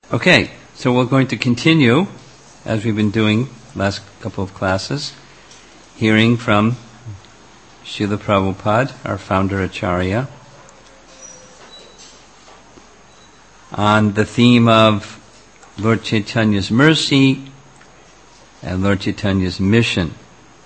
Okay, so we're going to continue, as we've been doing last couple of classes, hearing from Srila Prabhupada, our founder Acharya, on the theme of Lord Chaitanya's mercy and Lord Chaitanya's mission.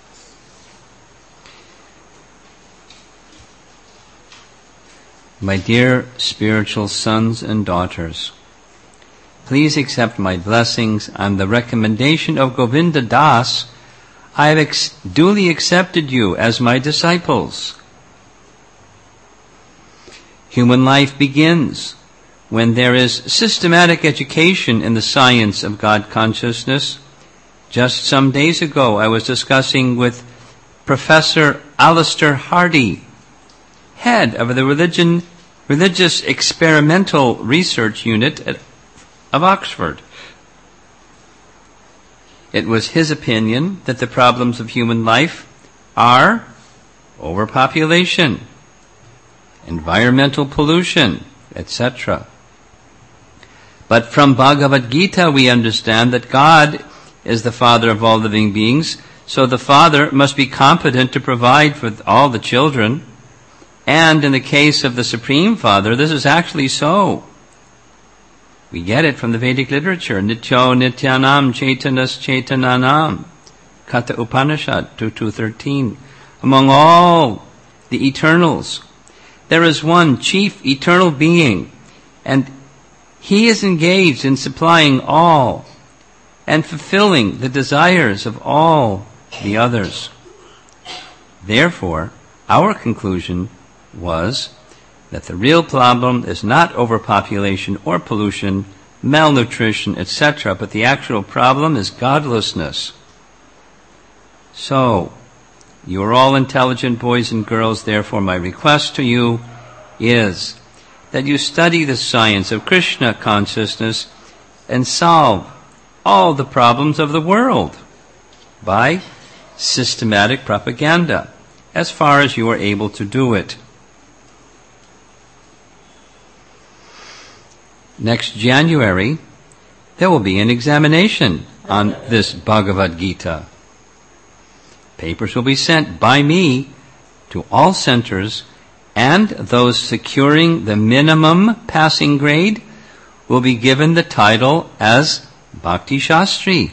My dear spiritual sons and daughters, please accept my blessings. On the recommendation of Govinda Das, I have duly accepted you as my disciples. Human life begins when there is systematic education in the science of God consciousness. Just some days ago, I was discussing with Professor Alistair Hardy, head of the Religious Experimental Research Unit of Oxford. It was his opinion that the problems of human life are overpopulation, environmental pollution, etc. But from Bhagavad Gita we understand that God is the Father of all living beings, so the Father must be competent to provide for all the children. And in the case of the Supreme Father, this is actually so. We get it from the Vedic literature. Nityo Nityanam Chaitanas Chaitananam. Katha Upanishad 2.13. Among all the eternals, there is one chief eternal being, and he is engaged in supplying all and fulfilling the desires of all the others. Therefore, our conclusion was that the real problem is not overpopulation or pollution, malnutrition, etc., but the actual problem is godlessness. So, you are all intelligent boys and girls, therefore my request to you is that you study the science of Krishna consciousness and solve all the problems of the world by systematic propaganda, as far as you are able to do it. Next January, there will be an examination on this Bhagavad Gita. Papers will be sent by me to all centers, and those securing the minimum passing grade will be given the title as Bhakti Shastri.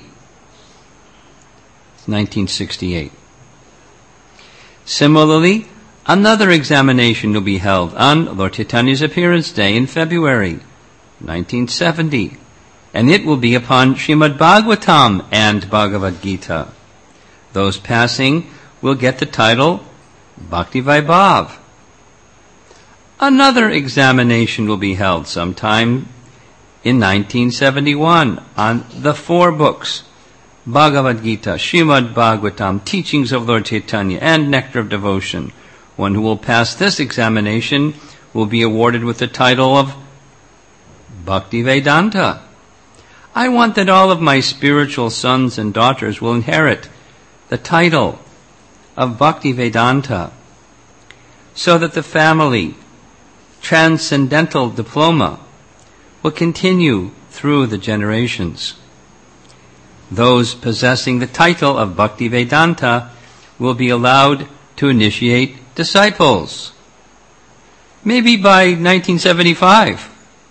1968. Similarly, another examination will be held on Lord Chaitanya's appearance day in February 1970, and it will be upon Srimad Bhagavatam and Bhagavad Gita. Those passing will get the title Bhakti Vaibhav. Another examination will be held sometime in 1971 on the 4 books, Bhagavad Gita, Srimad Bhagavatam, Teachings of Lord Chaitanya, and Nectar of Devotion. One who will pass this examination will be awarded with the title of Bhakti Vedanta. I want that all of my spiritual sons and daughters will inherit the title of Bhakti Vedanta, so that the family transcendental diploma will continue through the generations. Those possessing the title of Bhakti Vedanta will be allowed to initiate disciples. Maybe by 1975.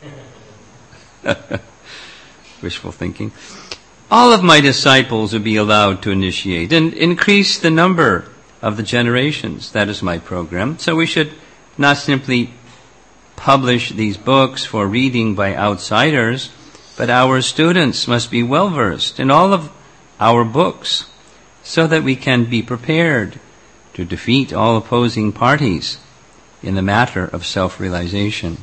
Wishful thinking. All of my disciples will be allowed to initiate and increase the number of the generations. That is my program. So we should not simply publish these books for reading by outsiders, but our students must be well versed in all of our books so that we can be prepared to defeat all opposing parties in the matter of self-realization.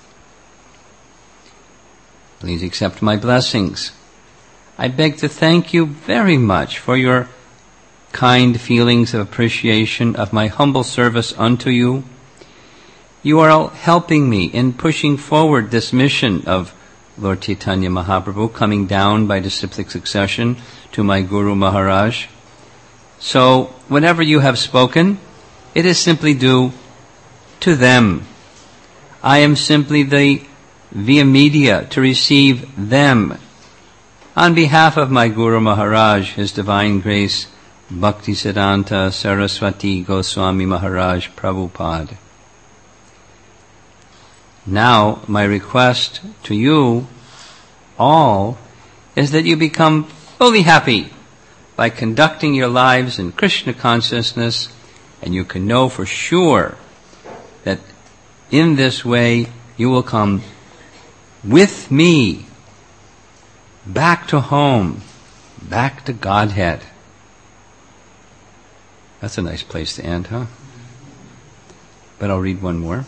Please accept my blessings. I beg to thank you very much for your kind feelings of appreciation of my humble service unto you. You are all helping me in pushing forward this mission of Lord Chaitanya Mahaprabhu, coming down by disciplic succession to my Guru Maharaj. So, whatever you have spoken, it is simply due to them. I am simply the via media to receive them on behalf of my Guru Maharaj, His Divine Grace, Bhaktisiddhanta Saraswati Goswami Maharaj Prabhupada. Now, my request to you all is that you become fully happy by conducting your lives in Krishna consciousness, and you can know for sure that in this way you will come with me back to home, back to Godhead. That's a nice place to end, huh? But I'll read one more.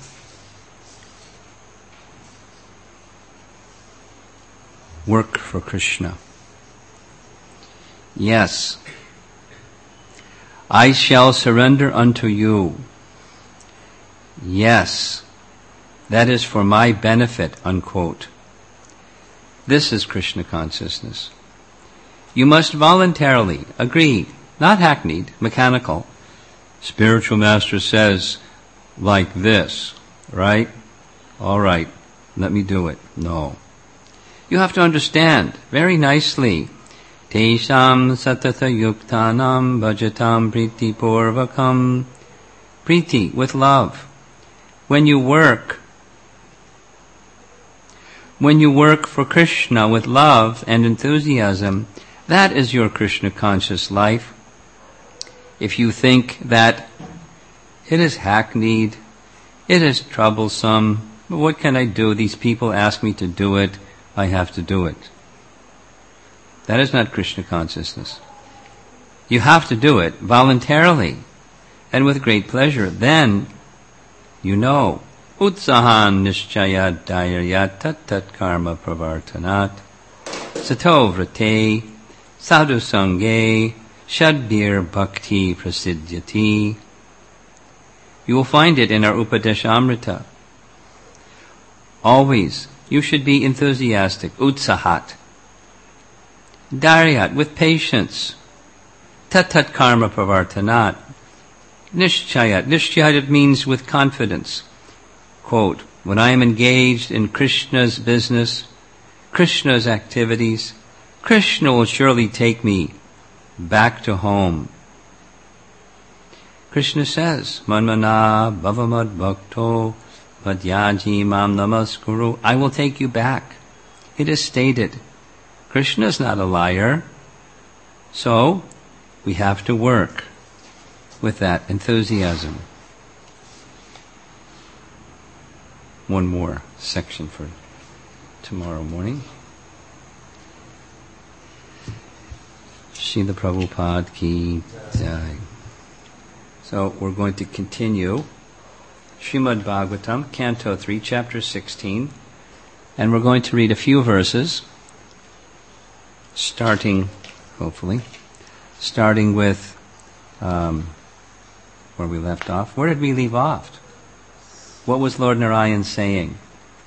Work for Krishna. Yes, I shall surrender unto you. Yes, that is for my benefit, unquote. This is Krishna consciousness. You must voluntarily agree, not hackneyed, mechanical. Spiritual master says, like this, right? All right, let me do it. No. You have to understand very nicely. Tesham satata yuktanam bhajatam priti purvakam. Priti, with love. When you work for Krishna with love and enthusiasm, that is your Krishna conscious life. If you think that it is hackneyed, it is troublesome, but what can I do? These people ask me to do it, I have to do it. That is not Krishna consciousness. You have to do it voluntarily and with great pleasure. Then you know, utsahan nishchayat dairyat tat karma pravartanat sato vrate sadhu sange shadbir bhakti prasidyati. You will find it in our Upadeshamrita. Always, you should be enthusiastic, utsahat. Daryat, with patience. Tat karma pravartanat. Nishchayat. Nishchayat means with confidence. Quote, when I am engaged in Krishna's business, Krishna's activities, Krishna will surely take me back to home. Krishna says, Manmana bhavamad bhakto vadyaji mam namaskuru. I will take you back. It is stated. Krishna is not a liar. So, we have to work with that enthusiasm. One more section for tomorrow morning. Srila Prabhupada ki jai. So we're going to continue Srimad Bhagavatam, Canto 3, Chapter 16, and we're going to read a few verses, starting with where we left off. Where did we leave off? What was Lord Narayan saying?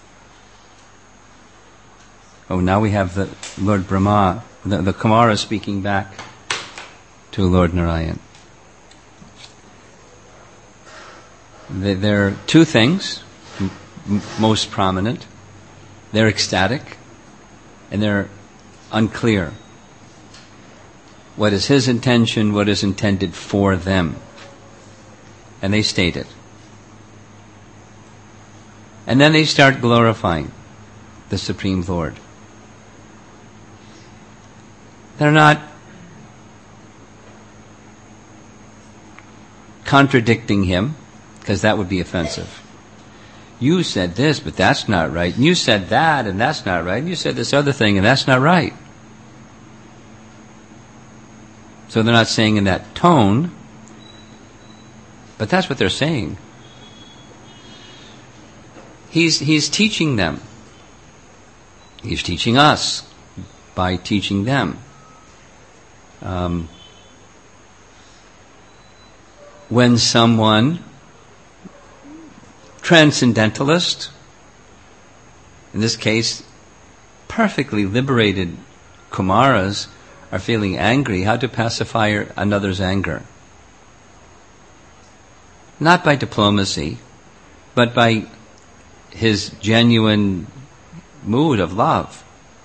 Oh, now we have the Lord Brahma, the Kumara speaking back to Lord Narayan. There are two things most prominent. They're ecstatic and they're unclear. What is his intention? What is intended for them? And they state it. And then they start glorifying the Supreme Lord. They're not contradicting him, because that would be offensive. You said this, but that's not right. And you said that, and that's not right. And you said this other thing, and that's not right. So they're not saying in that tone, but that's what they're saying. He's teaching them. He's teaching us by teaching them. When someone, transcendentalist, in this case, perfectly liberated Kumaras, are feeling angry, how to pacify another's anger? Not by diplomacy, but by his genuine mood of love.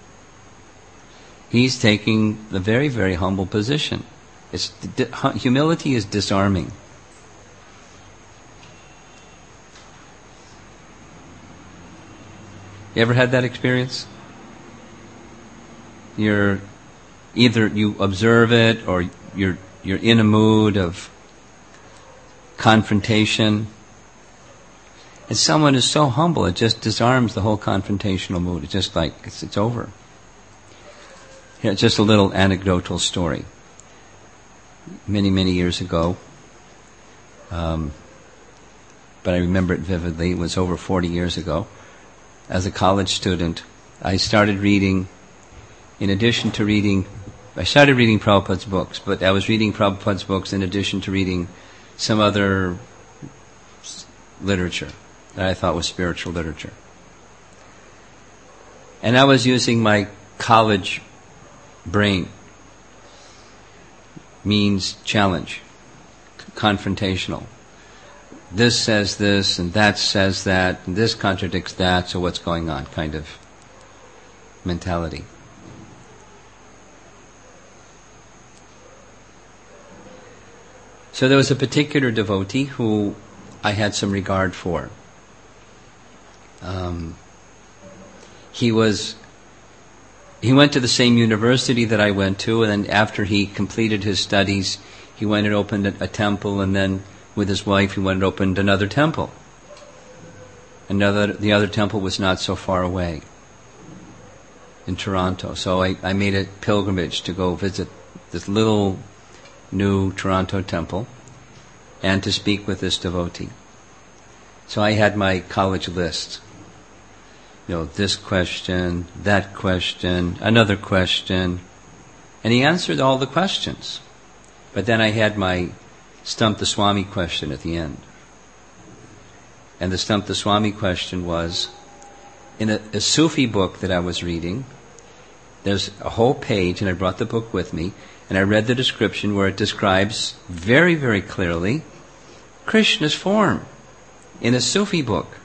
He's taking the very, very humble position. Humility is disarming. You ever had that experience? Either you observe it, or you're in a mood of confrontation, and someone is so humble it just disarms the whole confrontational mood. It's just like it's over. Here, just a little anecdotal story. Many years ago, but I remember it vividly. It was over 40 years ago. As a college student, I started reading. In addition to reading, I started reading Prabhupada's books, but I was reading Prabhupada's books in addition to reading some other literature that I thought was spiritual literature. And I was using my college brain. Means challenge, confrontational. This says this, and that says that, and this contradicts that, so what's going on, kind of mentality. So there was a particular devotee who I had some regard for. He went to the same university that I went to, and then after he completed his studies, he went and opened a temple, and then with his wife he went and opened another temple. The other temple was not so far away, in Toronto. So I made a pilgrimage to go visit this little new Toronto temple and to speak with this devotee. So I had my college list. This question, that question, another question. And he answered all the questions. But then I had my Stump the Swami question at the end. And the Stump the Swami question was, in a Sufi book that I was reading, there's a whole page, and I brought the book with me, and I read the description where it describes very, very clearly Krishna's form in a Sufi book.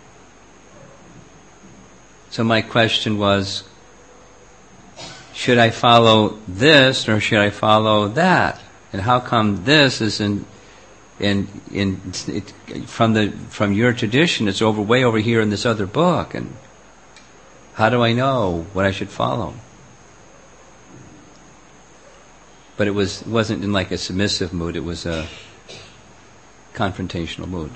So my question was, should I follow this or should I follow that? And how come this is from your tradition? It's way over here in this other book. And how do I know what I should follow? But it wasn't in like a submissive mood. It was a confrontational mood.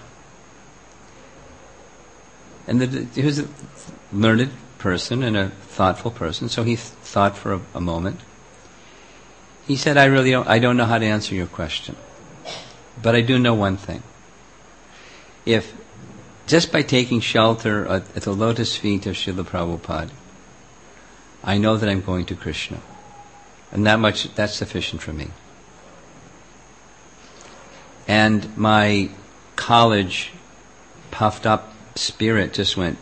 And he was a learned person and a thoughtful person, so he thought for a moment. He said, I don't know how to answer your question, but I do know one thing. If just by taking shelter at the lotus feet of Srila Prabhupada, I know that I'm going to Krishna, and that's sufficient for me. And my college puffed up spirit just went,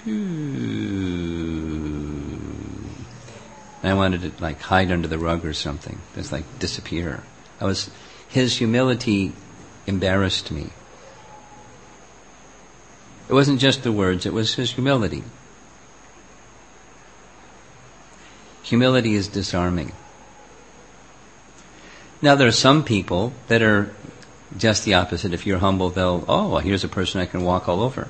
and I wanted to like hide under the rug or something, just like disappear. His humility embarrassed me. It wasn't just the words, it was his humility. Humility is disarming. Now there are some people that are just the opposite. If you're humble, well, here's a person I can walk all over.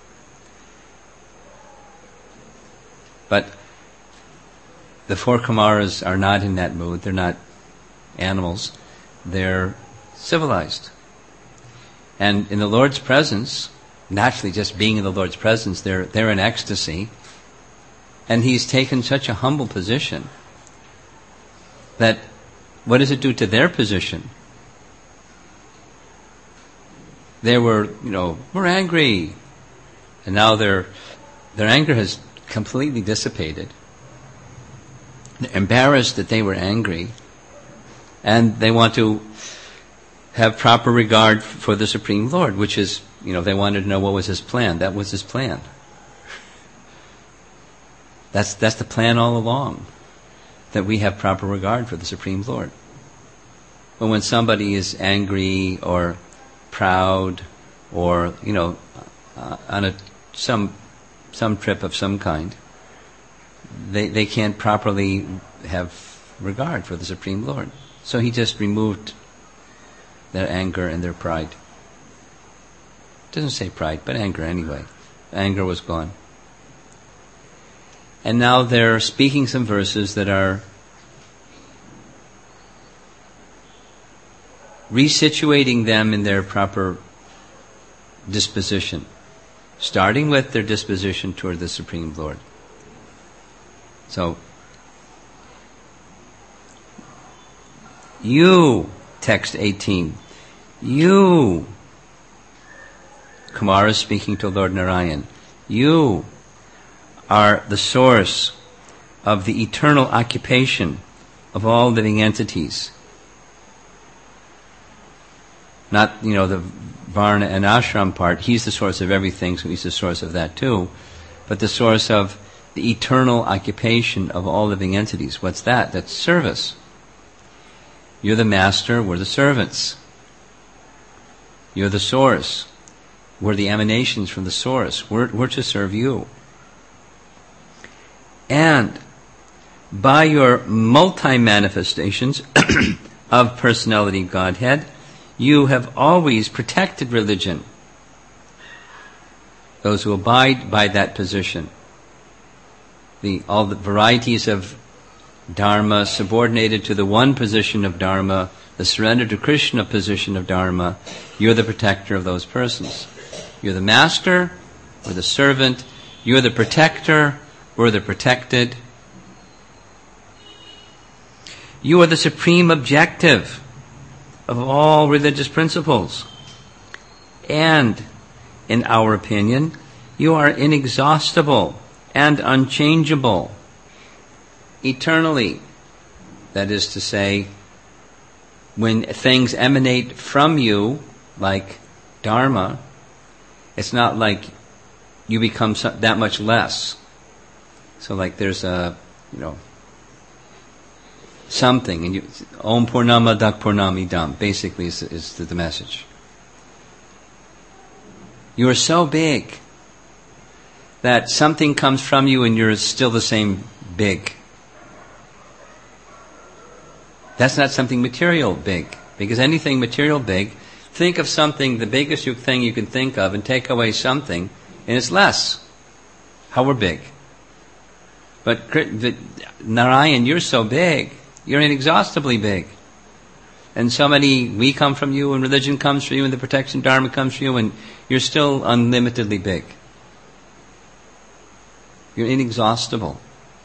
But the four Kumaras are not in that mood. They're not animals. They're civilized. And in the Lord's presence, naturally just being in the Lord's presence, they're in ecstasy. And He's taken such a humble position that what does it do to their position? They were angry. And now their anger has completely dissipated. They're embarrassed that they were angry, and they want to have proper regard for the Supreme Lord, which is, they wanted to know what was His plan. That was His plan. That's the plan all along, that we have proper regard for the Supreme Lord. But when somebody is angry or proud or, on some trip of some kind, they can't properly have regard for the Supreme Lord. So he just removed their anger and their pride. It doesn't say pride, but anger anyway. Anger was gone. And now they're speaking some verses that are resituating them in their proper disposition, starting with their disposition toward the Supreme Lord. So, you, text 18, you, Kumara is speaking to Lord Narayan, you are the source of the eternal occupation of all living entities. Not, the Varna and Ashram part. He's the source of everything, so he's the source of that too. But the source of the eternal occupation of all living entities. What's that? That's service. You're the master, we're the servants. You're the source. We're the emanations from the source. We're to serve you. And by your multi-manifestations of personality Godhead, you have always protected religion. Those who abide by that position. All the varieties of Dharma subordinated to the one position of Dharma, the surrender to Krishna position of Dharma, you're the protector of those persons. You're the master, we're the servant, you're the protector, we're the protected. You are the supreme objective of all religious principles. And, in our opinion, you are inexhaustible and unchangeable, eternally. That is to say, when things emanate from you, like Dharma, it's not like you become that much less. So like there's something, and Om Purnama Dak Purnami Dam, basically is the message. You are so big that something comes from you and you're still the same big. That's not something material big, because anything material big, think of something, the biggest thing you can think of, and take away something, and it's less. How we're big. But Narayan, you're so big. You're inexhaustibly big. And we come from you, and religion comes from you, and the protection Dharma comes from you, and you're still unlimitedly big. You're inexhaustible.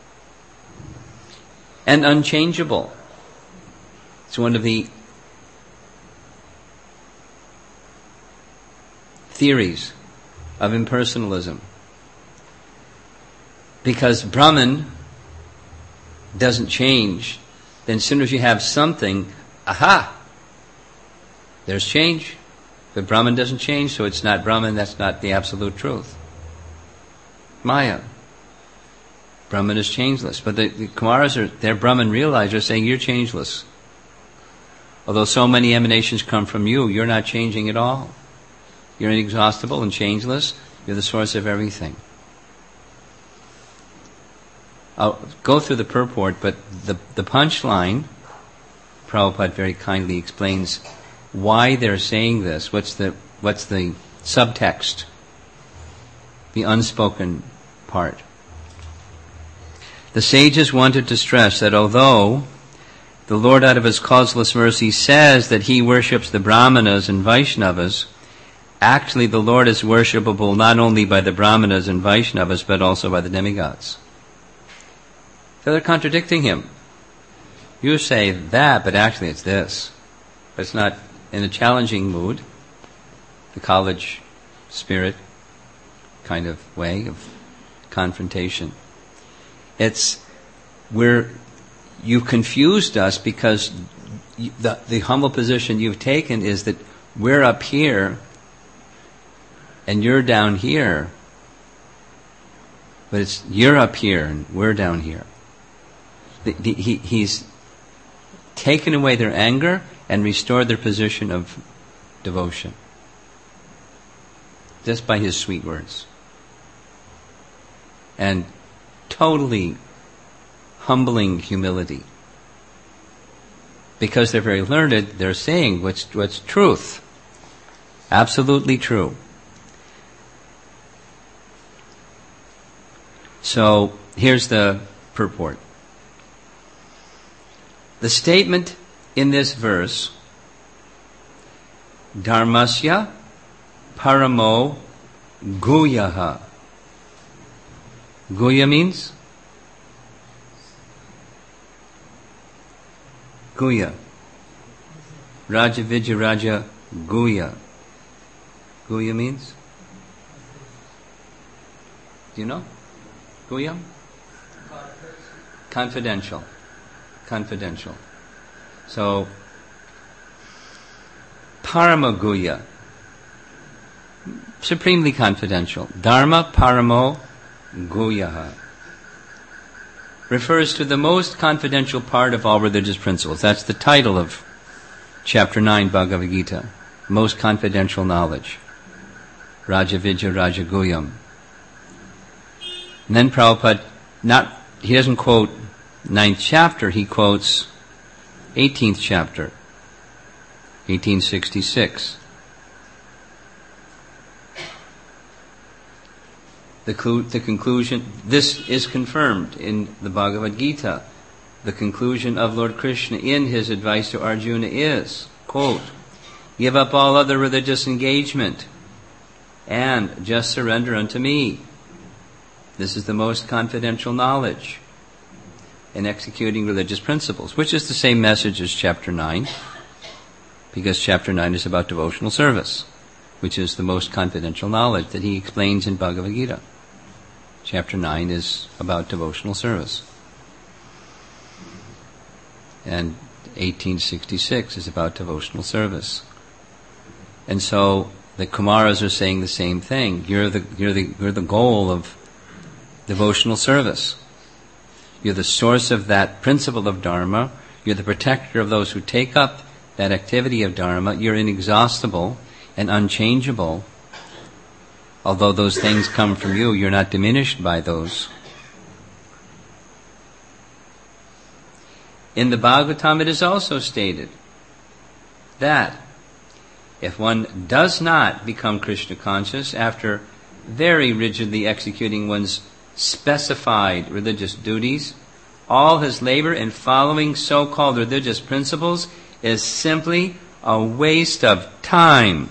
And unchangeable. It's one of the theories of impersonalism. Because Brahman doesn't change, then as soon as you have something, aha, there's change. But Brahman doesn't change, so it's not Brahman, that's not the absolute truth. Maya. Brahman is changeless. But the Kumaras, they're Brahman realizers saying you're changeless. Although so many emanations come from you, you're not changing at all. You're inexhaustible and changeless. You're the source of everything. I'll go through the purport, but the punchline, Prabhupada very kindly explains why they're saying this. What's the subtext? The unspoken part. The sages wanted to stress that although the Lord out of His causeless mercy says that He worships the Brahmanas and Vaishnavas, actually the Lord is worshipable not only by the Brahmanas and Vaishnavas, but also by the demigods. So they're contradicting Him. You say that, but actually it's this. But it's not in a challenging mood, the college spirit kind of way of confrontation. It's you confused us because the humble position you've taken is that we're up here and you're down here, but it's you're up here and we're down here. He's taken away their anger and restored their position of devotion just by His sweet words, and totally humbling humility. Because they're very learned, they're saying what's truth. Absolutely true. So, here's the purport. The statement in this verse, Dharmasya paramo guyaha. Guya means? Guya. Raja Vijayaraja Guya. Guya means? Do you know? Guya? Confidential. Confidential. So, Parama Guya. Supremely confidential. Dharma Paramo Guyaha. Refers to the most confidential part of all religious principles. That's the title of chapter 9 Bhagavad Gita. Most confidential knowledge. Raja Vijaya Raja Guyam. And then Prabhupada, he doesn't quote 9th chapter, he quotes 18th chapter, 1866. The conclusion, this is confirmed in the Bhagavad Gita. The conclusion of Lord Krishna in his advice to Arjuna is, quote, give up all other religious engagement and just surrender unto me. This is the most confidential knowledge in executing religious principles, which is the same message as chapter 9, because chapter 9 is about devotional service, which is the most confidential knowledge that he explains in Bhagavad Gita. Chapter 9 is about devotional service. And 1866 is about devotional service. And so the Kumaras are saying the same thing. You're the goal of devotional service. You're the source of that principle of Dharma. You're the protector of those who take up that activity of Dharma. You're inexhaustible and unchangeable. Although those things come from you, you're not diminished by those. In the Bhagavatam it is also stated that if one does not become Krishna conscious after very rigidly executing one's specified religious duties, all his labor in following so-called religious principles is simply a waste of time.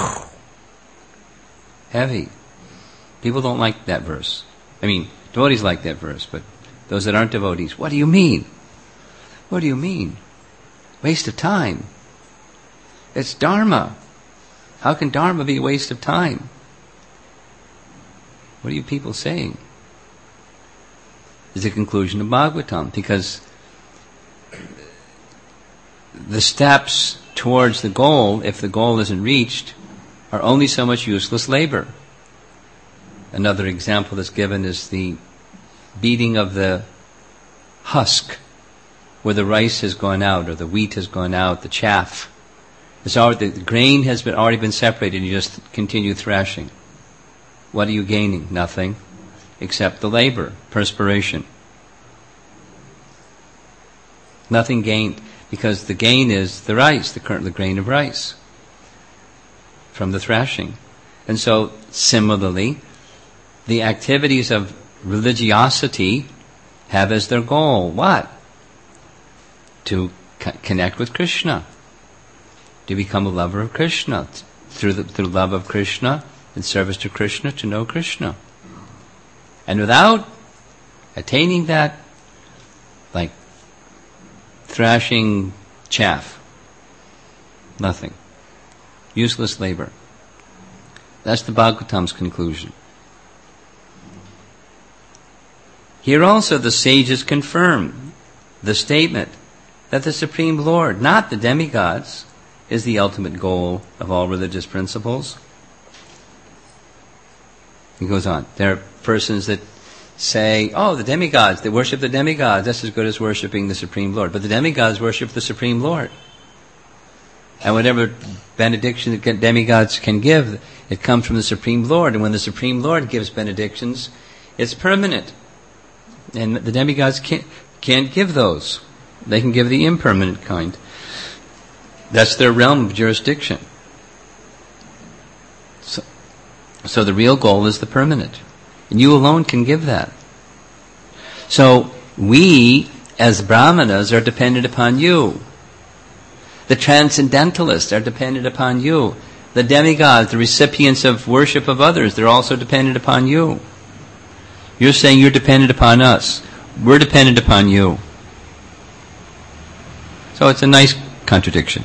Heavy. People don't like that verse. I mean, devotees like that verse, but those that aren't devotees, what do you mean? What do you mean? Waste of time. It's Dharma. How can Dharma be a waste of time? What are you people saying? Is the conclusion of Bhagavatam, because the steps towards the goal, if the goal isn't reached, are only so much useless labor. Another example that's given is the beating of the husk, where the rice has gone out, or the wheat has gone out, the chaff. The grain has already been separated, and you just continue thrashing. What are you gaining? Nothing, except the labor, perspiration. Nothing gained, because the gain is the rice, the grain of rice from the thrashing. And so, similarly, the activities of religiosity have as their goal what? To connect with Krishna, to become a lover of Krishna, through love of Krishna and service to Krishna, to know Krishna. And without attaining that, like thrashing chaff, nothing. Useless labor. That's the Bhagavatam's conclusion. Here also the sages confirm the statement that the Supreme Lord, not the demigods, is the ultimate goal of all religious principles. He goes on. There are persons that say, oh, the demigods, they worship the demigods. That's as good as worshipping the Supreme Lord. But the demigods worship the Supreme Lord. And whatever benediction that demigods can give, it comes from the Supreme Lord. And when the Supreme Lord gives benedictions, it's permanent. And the demigods can't give those. They can give the impermanent kind. That's their realm of jurisdiction. So the real goal is the permanent. And you alone can give that. So we, as brahmanas, are dependent upon you. The transcendentalists are dependent upon you. The demigods, the recipients of worship of others, they're also dependent upon you. You're saying you're dependent upon us. We're dependent upon you. So it's a nice contradiction.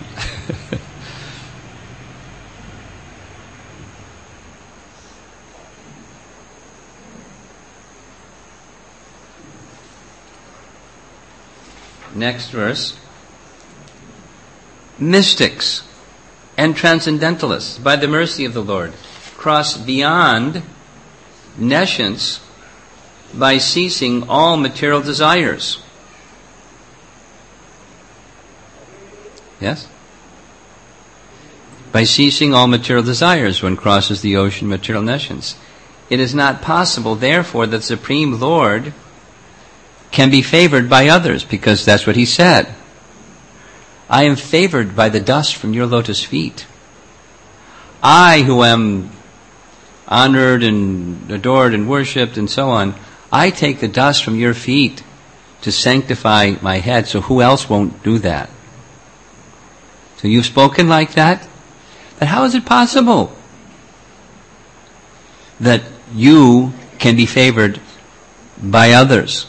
Next verse. Mystics and transcendentalists, by the mercy of the Lord, cross beyond nescience by ceasing all material desires. Yes? By ceasing all material desires, one crosses the ocean of material nescience. It is not possible, therefore, that the Supreme Lord can be favored by others, because that's what he said. I am favored by the dust from your lotus feet. I, who am honored and adored and worshipped and so on, I take the dust from your feet to sanctify my head, so who else won't do that? So you've spoken like that? But how is it possible that you can be favored by others?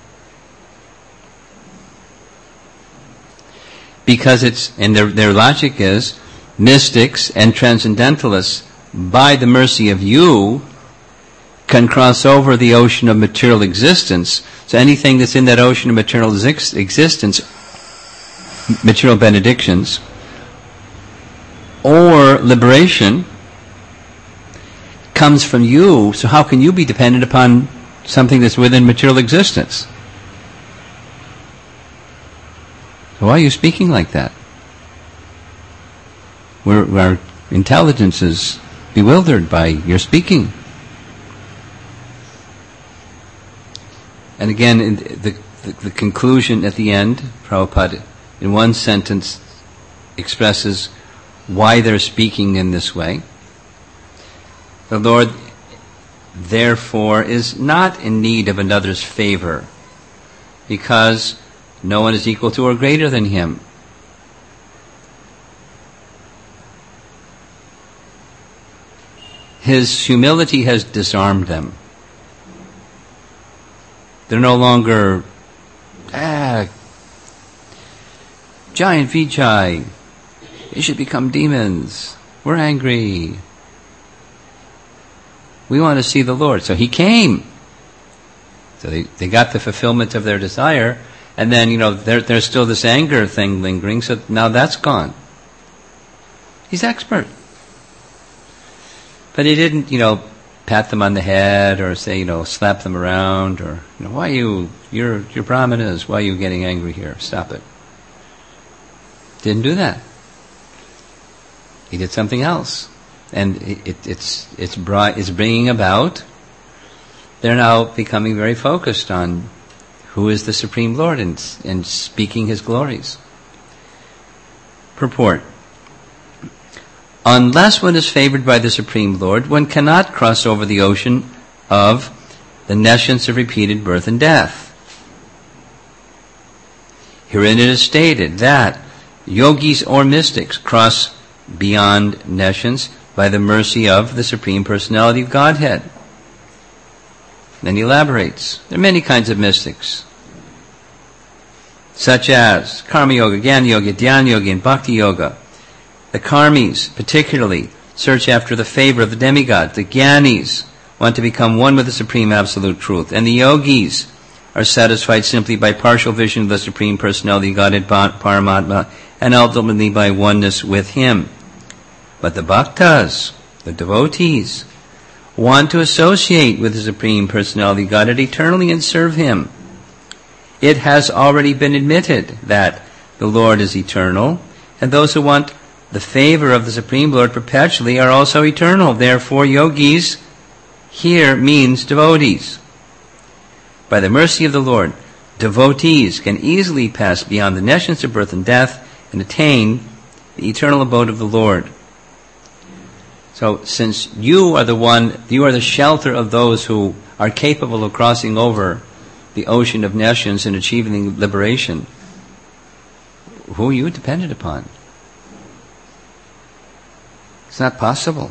Because and their logic is, mystics and transcendentalists, by the mercy of you, can cross over the ocean of material existence. So anything that's in that ocean of material existence, material benedictions, or liberation, comes from you. So how can you be dependent upon something that's within material existence? So why are you speaking like that? Our intelligence is bewildered by your speaking. And again, the conclusion at the end, Prabhupada, in one sentence, expresses why they're speaking in this way. The Lord, therefore, is not in need of another's favor, because no one is equal to or greater than him. His humility has disarmed them. They're no longer, giant Vijay, they should become demons. We're angry. We want to see the Lord. So he came. So they got the fulfillment of their desire. And then, there's still this anger thing lingering, so now that's gone. He's expert. But he didn't, pat them on the head or say, slap them around or, why you're brahmanas, why are you getting angry here? Stop it. Didn't do that. He did something else. And it's bringing about, they're now becoming very focused on who is the Supreme Lord and speaking His glories. Purport. Unless one is favored by the Supreme Lord, one cannot cross over the ocean of the nescience of repeated birth and death. Herein it is stated that yogis or mystics cross beyond nescience by the mercy of the Supreme Personality of Godhead. Then he elaborates. There are many kinds of mystics, such as Karma Yoga, Jnana Yoga, Dhyana Yoga, and Bhakti Yoga. The Karmis, particularly, search after the favor of the demigods. The Jnanis want to become one with the Supreme Absolute Truth. And the Yogis are satisfied simply by partial vision of the Supreme Personality of Godhead, Paramatma, and ultimately by oneness with Him. But the Bhaktas, the devotees, want to associate with the Supreme Personality of Godhead eternally and serve Him. It has already been admitted that the Lord is eternal, and those who want the favor of the Supreme Lord perpetually are also eternal. Therefore, yogis here means devotees. By the mercy of the Lord, devotees can easily pass beyond the nescience of birth and death and attain the eternal abode of the Lord. So since you are the shelter of those who are capable of crossing over the ocean of nescience and achieving liberation, who are you dependent upon? It's not possible.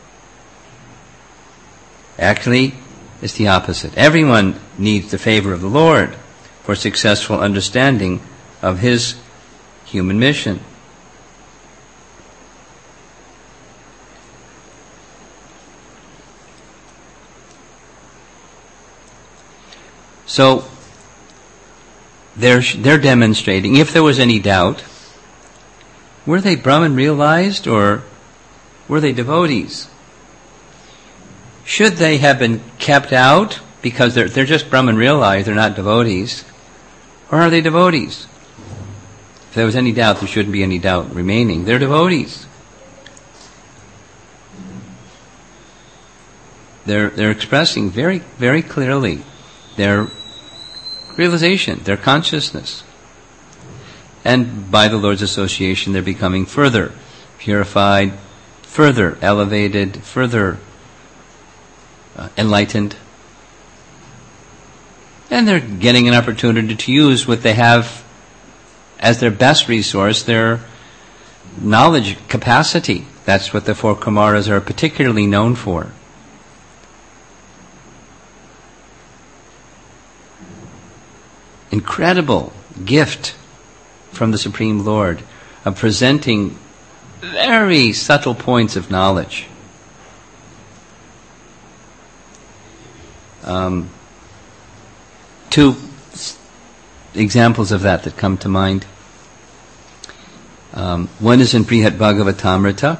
Actually, it's the opposite. Everyone needs the favor of the Lord for successful understanding of His human mission. So, they're demonstrating, if there was any doubt, were they Brahman realized or were they devotees? Should they have been kept out because they're just Brahman realized, they're not devotees? Or are they devotees? If there was any doubt, there shouldn't be any doubt remaining. They're devotees. They're expressing very, very clearly their realization, their consciousness. And by the Lord's association, they're becoming further purified, further elevated, further enlightened. And they're getting an opportunity to use what they have as their best resource, their knowledge capacity. That's what the four Kumaras are particularly known for. Incredible gift from the Supreme Lord of presenting very subtle points of knowledge. Two examples of that come to mind. One is in Brihat Bhagavatamrita,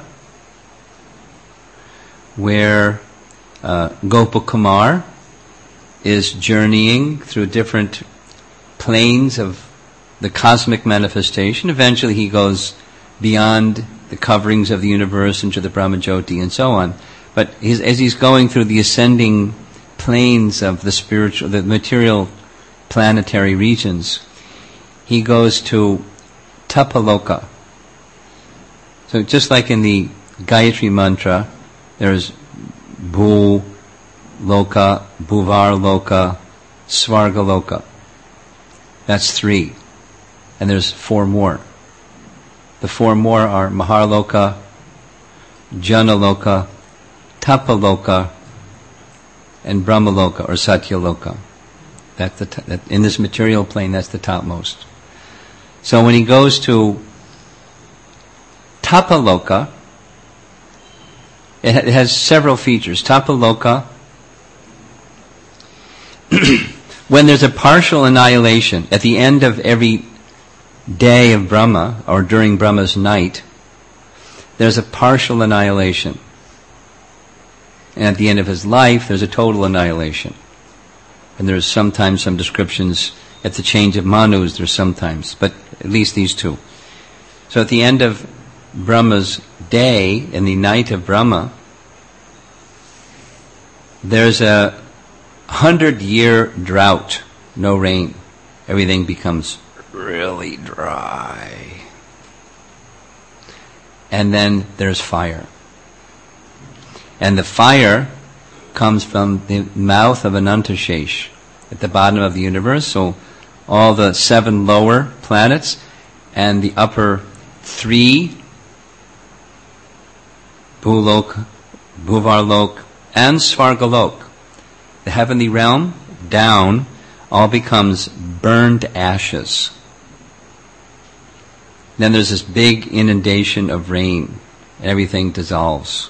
where Gopakumar is journeying through different planes of the cosmic manifestation. Eventually he goes beyond the coverings of the universe into the Brahmajyoti and so on. But as he's going through the ascending planes of the material planetary regions, he goes to Tapaloka. So just like in the Gayatri mantra, there's Bhu Loka, Bhuvar Loka, Svarga Loka. That's 3. And there's 4 more. The 4 more are Maharloka, Janaloka, Tapaloka, and Brahmaloka or Satyaloka. In this material plane, that's the topmost. So when he goes to Tapaloka, it has several features. Tapaloka, when there's a partial annihilation at the end of every day of Brahma, or during Brahma's night, there's a partial annihilation. And at the end of his life, there's a total annihilation. And there's sometimes some descriptions at the change of Manus, there's sometimes, but at least these 2. So at the end of Brahma's day, in the night of Brahma, there's a 100-year drought, no rain. Everything becomes really dry. And then there's fire. And the fire comes from the mouth of Anantashesh at the bottom of the universe. So all the 7 lower planets and the upper 3, Bhulok, Bhuvarlok, and Svargalok, the heavenly realm, down, all becomes burned ashes. Then there's this big inundation of rain. Everything dissolves.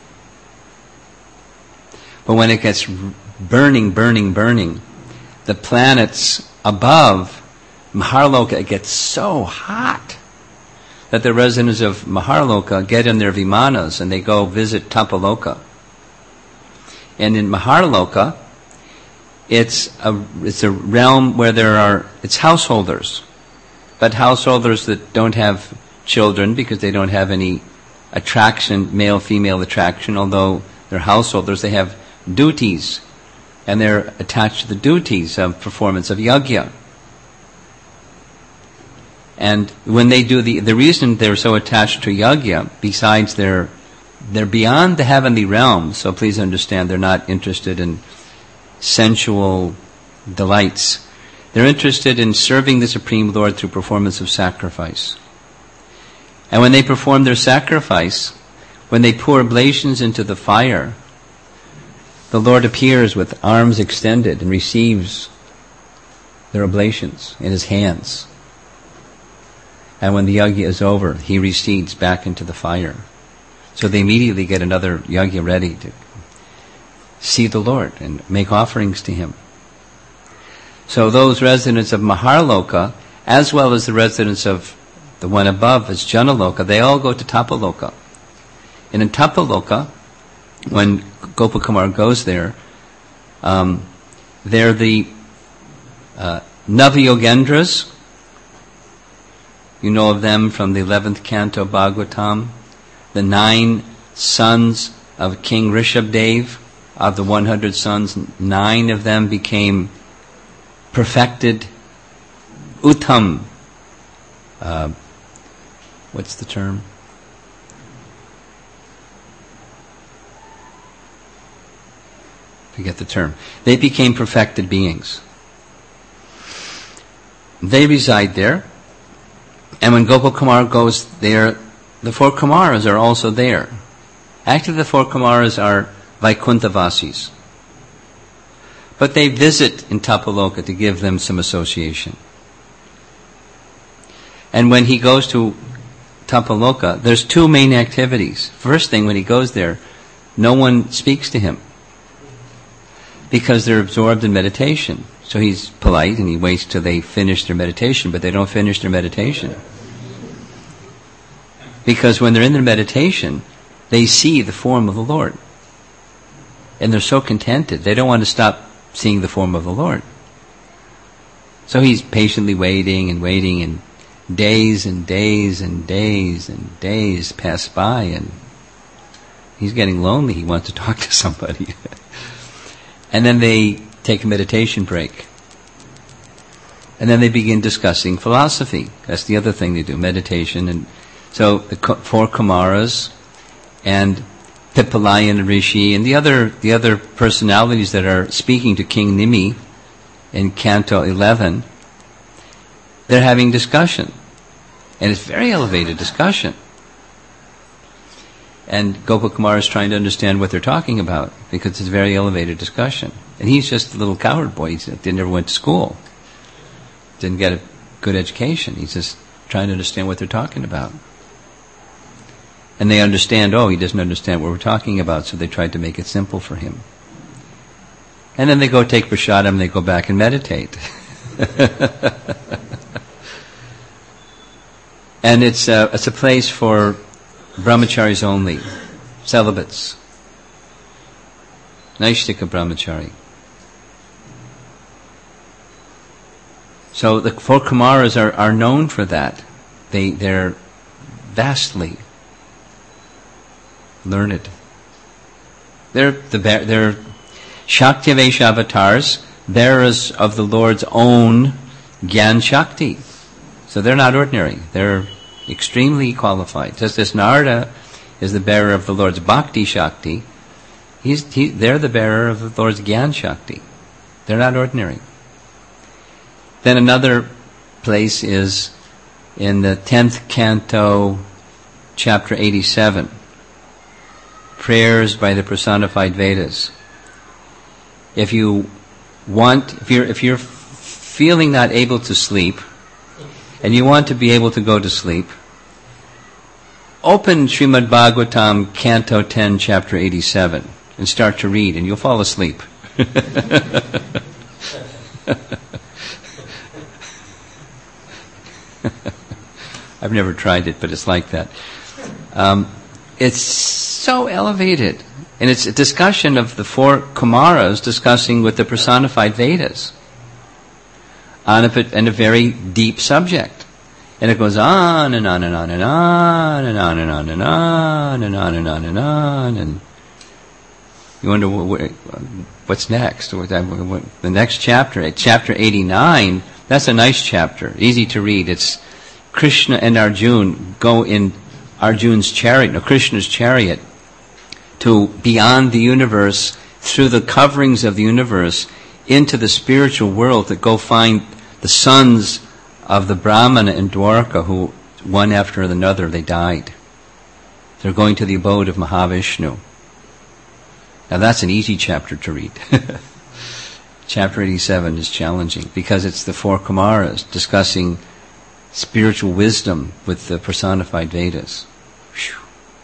But when it gets burning, the planets above Maharloka, it gets so hot that the residents of Maharloka get in their vimanas and they go visit Tapaloka. And in Maharloka, it's a realm where it's householders, but householders that don't have children because they don't have any attraction, male-female attraction, although they're householders, they have duties, and they're attached to the duties of performance of yajna. And when they do the reason they're so attached to yajna, besides they're beyond the heavenly realm, so please understand they're not interested in sensual delights. They're interested in serving the Supreme Lord through performance of sacrifice. And when they perform their sacrifice, when they pour oblations into the fire, the Lord appears with arms extended and receives their oblations in His hands. And when the yajna is over, He recedes back into the fire. So they immediately get another yajna ready to see the Lord and make offerings to Him. So those residents of Maharloka, as well as the residents of the one above, as Janaloka, they all go to Tapaloka. And in Tapaloka, when Gopakumar goes there, they're the Navayogendras. You know of them from the 11th canto Bhagavatam. The 9 sons of King Rishabdev. Of the 100 sons, 9 of them became perfected Uttam. What's the term? Forget the term. They became perfected beings. They reside there. And when Gopakumar goes there, the 4 Kumaras are also there. Actually, the 4 Kumaras are Vaikuntavasis. But they visit in Tapaloka to give them some association. And when he goes to Tapaloka, there's 2 main activities. First thing, when he goes there, no one speaks to him because they're absorbed in meditation. So he's polite and he waits till they finish their meditation, but they don't finish their meditation. Because when they're in their meditation, they see the form of the Lord. And they're so contented, they don't want to stop seeing the form of the Lord. So he's patiently waiting, and days and days and days and days pass by, and he's getting lonely. He wants to talk to somebody. And then they take a meditation break. And then they begin discussing philosophy. That's the other thing they do, meditation. And so the 4 Kumaras and Pippalayan Rishi and the other personalities that are speaking to King Nimi in Canto 11, they're having discussion. And it's very elevated discussion. And Gopakumar is trying to understand what they're talking about because it's a very elevated discussion. And he's just a little coward boy. He never went to school. Didn't get a good education. He's just trying to understand what they're talking about. And they understand, he doesn't understand what we're talking about, so they tried to make it simple for him. And then they go take prasadam and they go back and meditate. And it's a place for brahmacharis only, celibates. Naishtika brahmachari. So the 4 Kumaras are known for that. They're vastly learned. They're Shaktivesha avatars, bearers of the Lord's own Gyan Shakti. So they're not ordinary. They're extremely qualified. Just as Narada is the bearer of the Lord's Bhakti Shakti, they're the bearer of the Lord's Gyan Shakti. They're not ordinary. Then another place is in the 10th canto, chapter 87. Prayers by the personified Vedas. If you're feeling not able to sleep, and you want to be able to go to sleep, open Srimad Bhagavatam, Canto 10, Chapter 87, and start to read, and you'll fall asleep. I've never tried it, but it's like that. It's so elevated. And it's a discussion of the 4 Kumaras discussing with the personified Vedas on a very deep subject. And it goes on and on and on and on and on and on and on and on and on and on, and you wonder what's next. The next chapter, chapter 89, that's a nice chapter, easy to read. It's Krishna and Arjuna go in Arjuna's chariot, or Krishna's chariot, to beyond the universe, through the coverings of the universe, into the spiritual world, to go find the sons of the Brahmana in Dwarka, who one after another they died. They're going to the abode of Mahavishnu. Now that's an easy chapter to read. Chapter 87 is challenging because it's the four Kumaras discussing spiritual wisdom with the personified Vedas. Whew.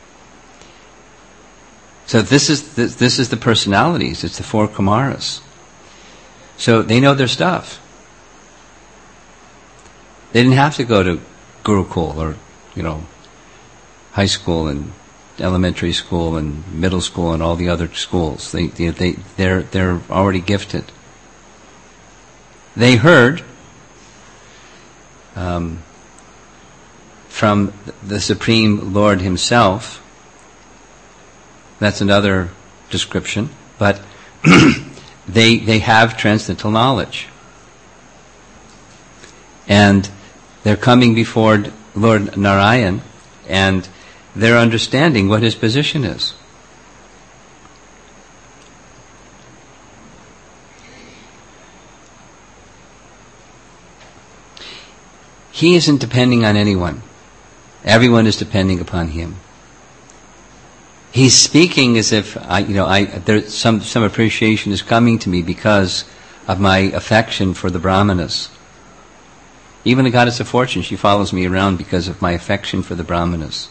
So this is the personalities. It's the four Kumaras. So they know their stuff. They didn't have to go to Gurukul or, high school and elementary school and middle school and all the other schools. They're already gifted. They heard from the Supreme Lord Himself. That's another description, but they have transcendental knowledge. And they're coming before Lord Narayan, and they're understanding what his position is. He isn't depending on anyone. Everyone is depending upon him. He's speaking as if there's some appreciation is coming to me because of my affection for the Brahmanas. Even the goddess of fortune, she follows me around because of my affection for the Brahmanas.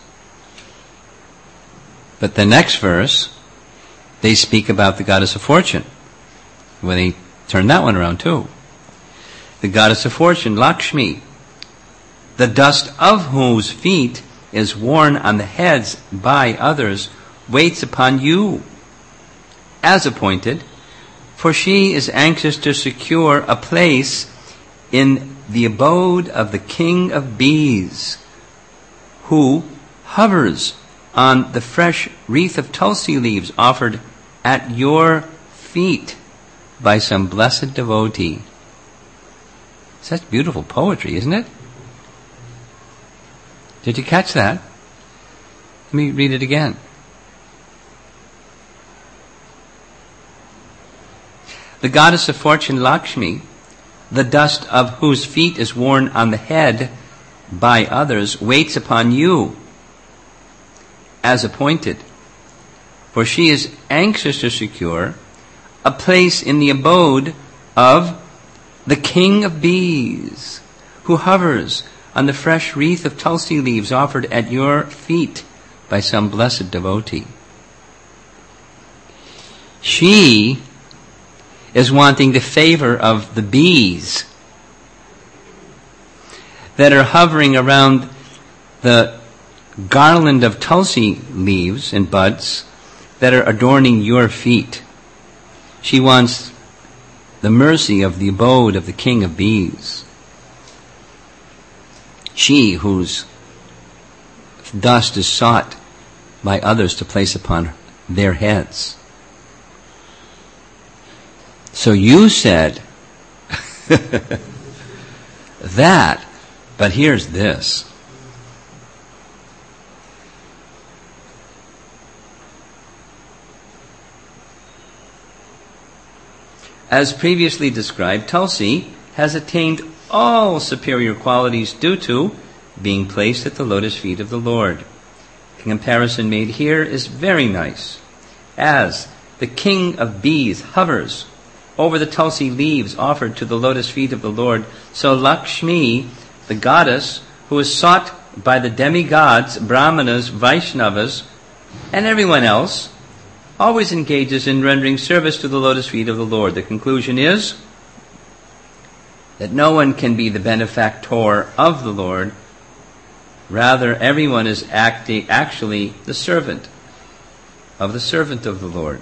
But the next verse, they speak about the goddess of fortune. When they turn that one around too. The goddess of fortune, Lakshmi, the dust of whose feet is worn on the heads by others, waits upon you as appointed, for she is anxious to secure a place in the abode of the king of bees, who hovers on the fresh wreath of tulsi leaves offered at your feet by some blessed devotee. Such beautiful poetry, isn't it? Did you catch that? Let me read it again. The goddess of fortune, Lakshmi, the dust of whose feet is worn on the head by others, waits upon you as appointed, for she is anxious to secure a place in the abode of the king of bees, who hovers on the fresh wreath of tulsi leaves offered at your feet by some blessed devotee. She is wanting the favor of the bees that are hovering around the garland of tulsi leaves and buds that are adorning your feet. She wants the mercy of the abode of the king of bees. She whose dust is sought by others to place upon their heads. So you said that, but here's this. As previously described, Tulsi has attained all superior qualities due to being placed at the lotus feet of the Lord. The comparison made here is very nice. As the king of bees hovers over the tulsi leaves offered to the lotus feet of the Lord, so Lakshmi, the goddess, who is sought by the demigods, Brahmanas, Vaishnavas, and everyone else, always engages in rendering service to the lotus feet of the Lord. The conclusion is that no one can be the benefactor of the Lord. Rather, everyone is actually the servant of the Lord.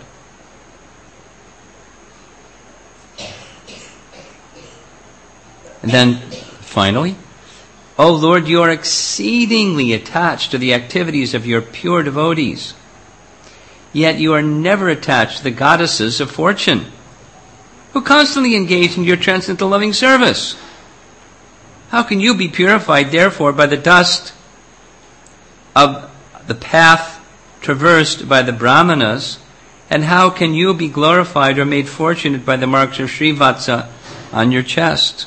And then, finally, O Lord, you are exceedingly attached to the activities of your pure devotees. Yet you are never attached to the goddesses of fortune, who constantly engage in your transcendental loving service. How can you be purified, therefore, by the dust of the path traversed by the Brahmanas? And how can you be glorified or made fortunate by the marks of Srivatsa on your chest?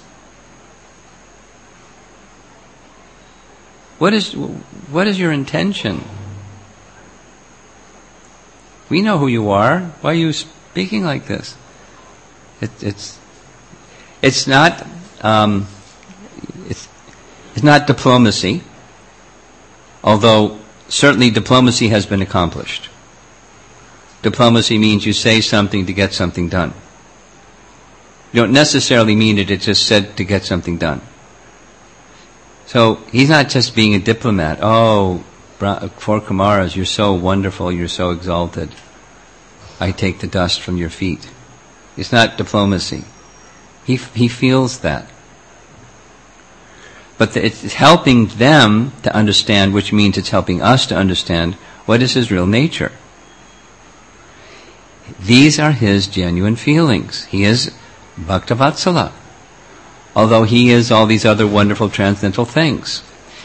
What is your intention? We know who you are. Why are you speaking like this? It's not diplomacy, although certainly diplomacy has been accomplished. Diplomacy means you say something to get something done. You don't necessarily mean it, it's just said to get something done. So he's not just being a diplomat. Oh, four Kumaras, you're so wonderful, you're so exalted. I take the dust from your feet. It's not diplomacy. He feels that. But it's helping them to understand, which means it's helping us to understand what is his real nature. These are his genuine feelings. He is Bhaktavatsala, although he is all these other wonderful transcendental things.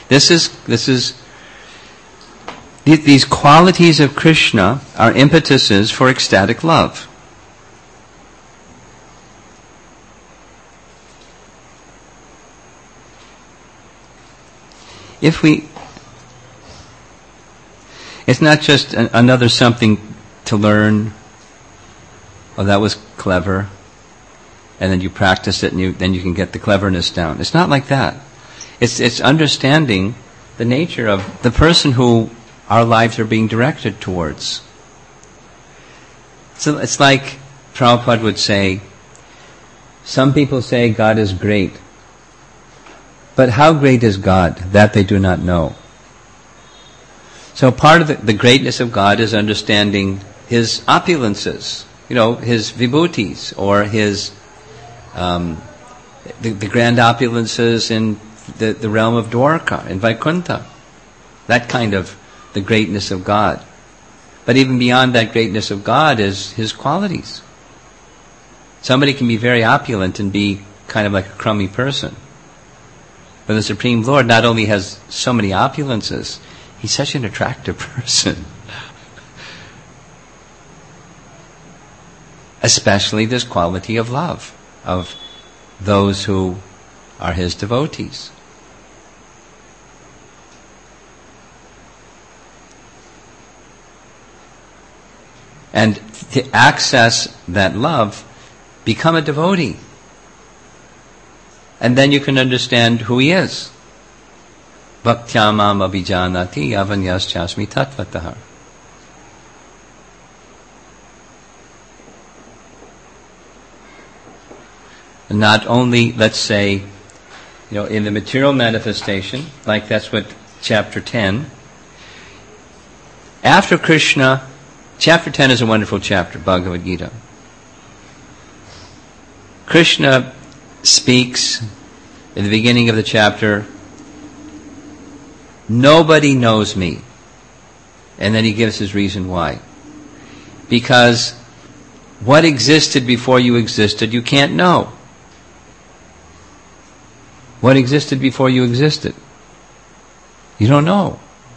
These qualities of Krishna are impetuses for ecstatic love. It's not just another something to learn. Oh, that was clever. And then you practice it and then you can get the cleverness down. It's not like that. It's understanding the nature of the person who our lives are being directed towards. So it's like Prabhupada would say, some people say God is great. But how great is God? That they do not know. So part of the greatness of God is understanding his opulences, his vibhutis, or his the grand opulences in the realm of Dwarka, in Vaikuntha. That kind of the greatness of God. But even beyond that greatness of God is his qualities. Somebody can be very opulent and be kind of like a crummy person. But the Supreme Lord not only has so many opulences, he's such an attractive person. Especially this quality of love of those who are his devotees. And to access that love, become a devotee. And then you can understand who he is. Bhaktyamam abhijanati yavanyaschasmi tatvatah. And not only, let's say, in the material manifestation, like that's what chapter 10. After Krishna, chapter 10 is a wonderful chapter, Bhagavad Gita. Krishna speaks in the beginning of the chapter, nobody knows me. And then he gives his reason why. Because what existed before you existed, you can't know. What existed before you existed? You don't know.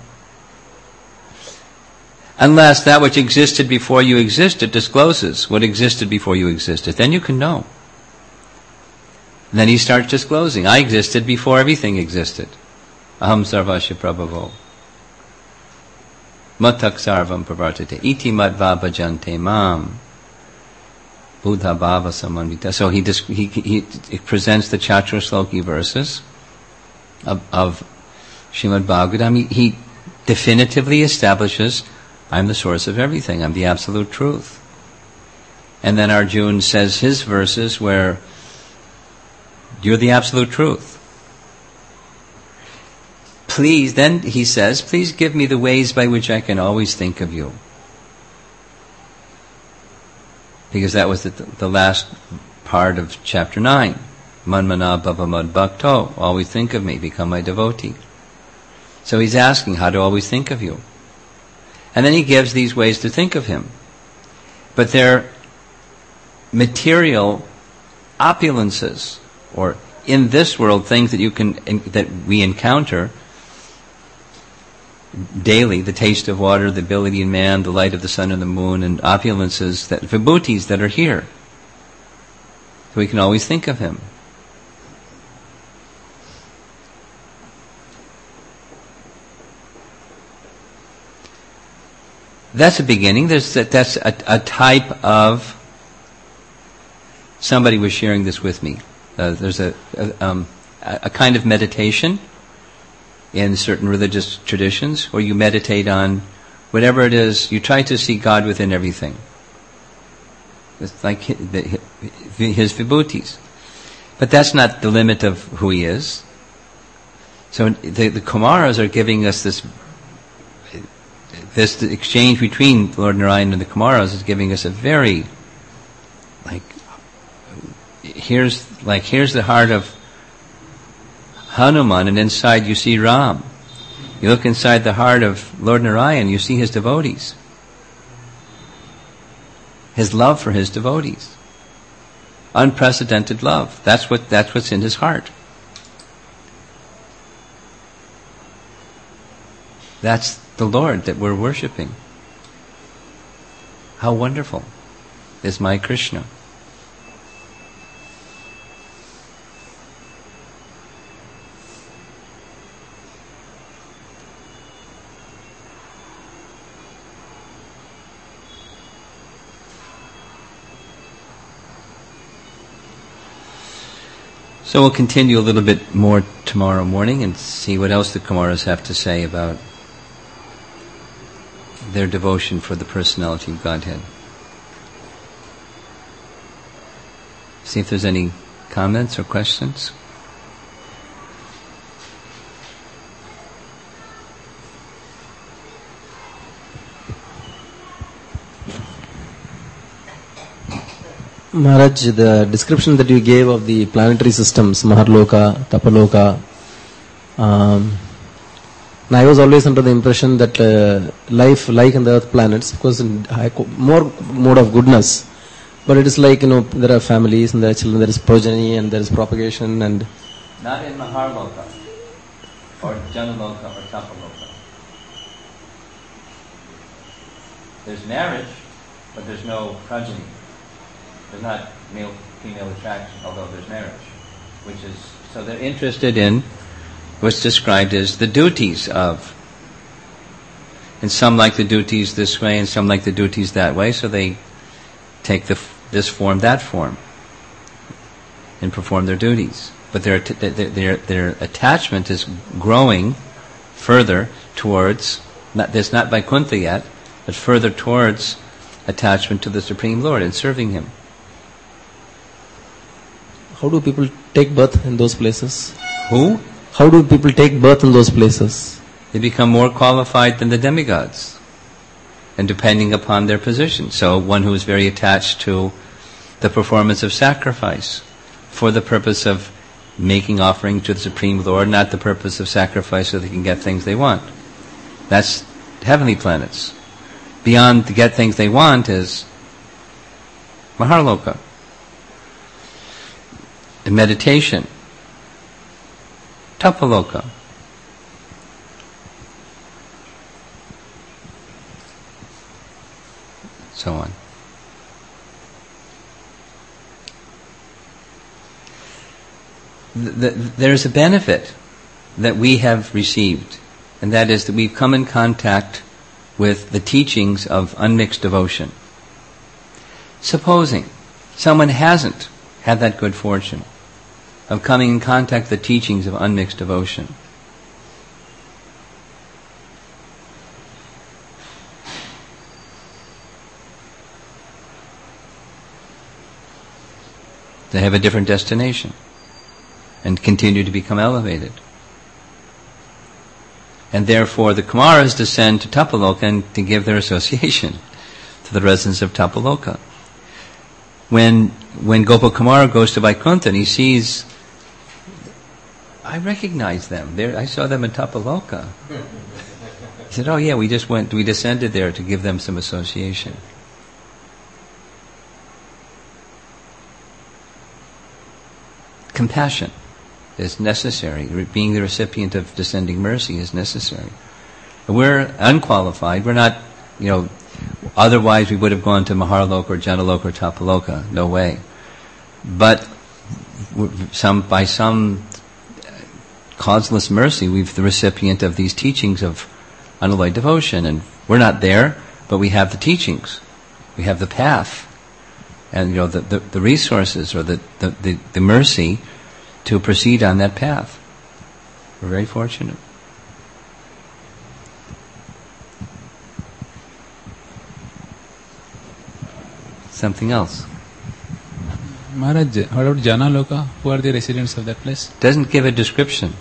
Unless that which existed before you existed discloses what existed before you existed. Then you can know. And then he starts disclosing. I existed before everything existed. Aham sarvasya prabhavo. Matak sarvam pravartate. Iti madva bhajante mam. Buddha bhava samanvita. So he presents the Chaturashloki verses of Srimad Bhagavatam. He definitively establishes, I'm the source of everything. I'm the absolute truth. And then Arjuna says his verses where you're the absolute truth. Please, then he says, please give me the ways by which I can always think of you. Because that was the last part of chapter 9. Manmana bhava mad bhakto. Always think of me, become my devotee. So he's asking how to always think of you. And then he gives these ways to think of him. But they're material opulences, or in this world, things that we encounter daily, the taste of water, the ability in man, the light of the sun and the moon, and opulences, vibhutis that are here. So we can always think of him. That's a beginning. That's a type of... Somebody was sharing this with me. There's a kind of meditation in certain religious traditions where you meditate on whatever it is. You try to see God within everything. It's like his vibhutis. But that's not the limit of who he is. So the Kumaras are giving us this exchange between Lord Narayan and the Kumaras is giving us a very, here's the heart of Hanuman, and inside you see Ram. You look inside the heart of Lord Narayan, you see his devotees. His love for his devotees. Unprecedented love. That's what's in his heart. That's the Lord that we're worshipping. How wonderful is my Krishna. So we'll continue a little bit more tomorrow morning and see what else the Kumaras have to say about their devotion for the personality of Godhead. See if there's any comments or questions. Maharaj, the description that you gave of the planetary systems, Maharloka, Tapaloka, and I was always under the impression that life, like in the earth planets, of course, in more mode of goodness, but it is like, there are families and there are children, there is progeny and there is propagation and... Not in Maharloka, or Janaloka, or Tapaloka. There's marriage, but there's no progeny. There's not male-female attraction, although there's marriage. So they're interested in what's described as the duties of. And some like the duties this way, and some like the duties that way, so they take this form, that form, and perform their duties. But their attachment is growing further towards, there's not Vaikuntha yet, but further towards attachment to the Supreme Lord and serving Him. How do people take birth in those places? Who? How do people take birth in those places? They become more qualified than the demigods, and depending upon their position. So one who is very attached to the performance of sacrifice for the purpose of making offering to the Supreme Lord, not the purpose of sacrifice so they can get things they want. That's heavenly planets. Beyond to get things they want is Maharloka. The meditation. Tapaloka. So on. There's a benefit that we have received, and that is that we've come in contact with the teachings of unmixed devotion. Supposing someone hasn't had that good fortune of coming in contact with the teachings of unmixed devotion, they have a different destination and continue to become elevated. And therefore the Kumaras descend to Tapaloka and to give their association to the residents of Tapaloka. When Gopakumara goes to Vaikuntha and he sees, I recognize them. I saw them in Tapaloka. He said, oh yeah, we descended there to give them some association. Compassion. is necessary. Being the recipient of descending mercy is necessary. We're unqualified. We're not, otherwise we would have gone to Maharloka or Janaloka or Tapaloka. No way. But by some causeless mercy, we're the recipient of these teachings of unalloyed devotion. And we're not there, but we have the teachings. We have the path. And the resources or the mercy to proceed on that path. We're very fortunate. Something else. Maharaj, what about Janaloka? Who are the residents of that place? Doesn't give a description.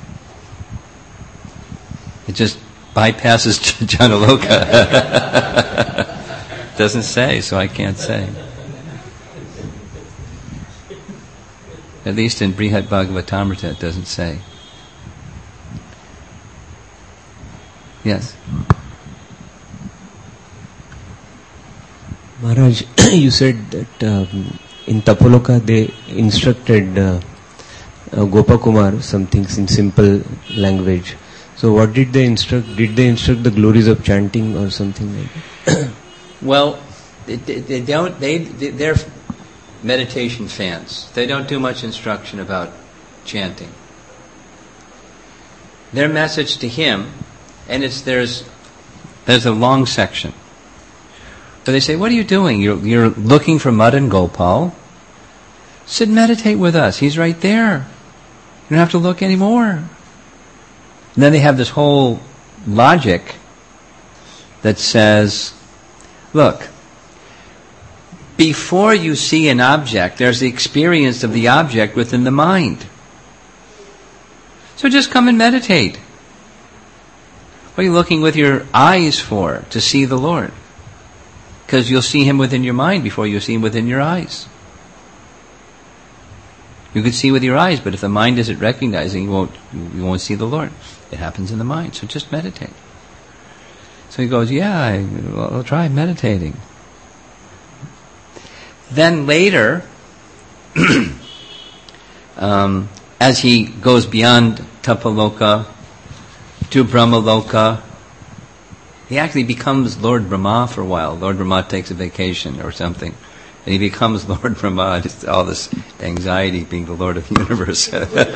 It just bypasses Janaloka. Doesn't say, so I can't say. At least in Brihad Bhagavatamrita it doesn't say. Yes? Maharaj, you said that in Tapaloka they instructed Gopakumar some things in simple language. So what did they instruct? Did they instruct the glories of chanting or something like that? Well, they're meditation fans. They don't do much instruction about chanting. Their message to him, and there's a long section. So they say, what are you doing? You're looking for Madan Gopal. Sit and meditate with us. He's right there. You don't have to look anymore. And then they have this whole logic that says, look, before you see an object, there's the experience of the object within the mind. So just come and meditate. What are you looking with your eyes for? To see the Lord. Because you'll see Him within your mind before you see Him within your eyes. You could see with your eyes, but if the mind isn't recognizing, you won't see the Lord. It happens in the mind, so just meditate. So he goes, I'll try meditating. Then later, as he goes beyond Tapaloka to Brahmaloka, he actually becomes Lord Brahma for a while. Lord Brahma takes a vacation or something. And he becomes Lord Brahma. Just all this anxiety being the Lord of the universe.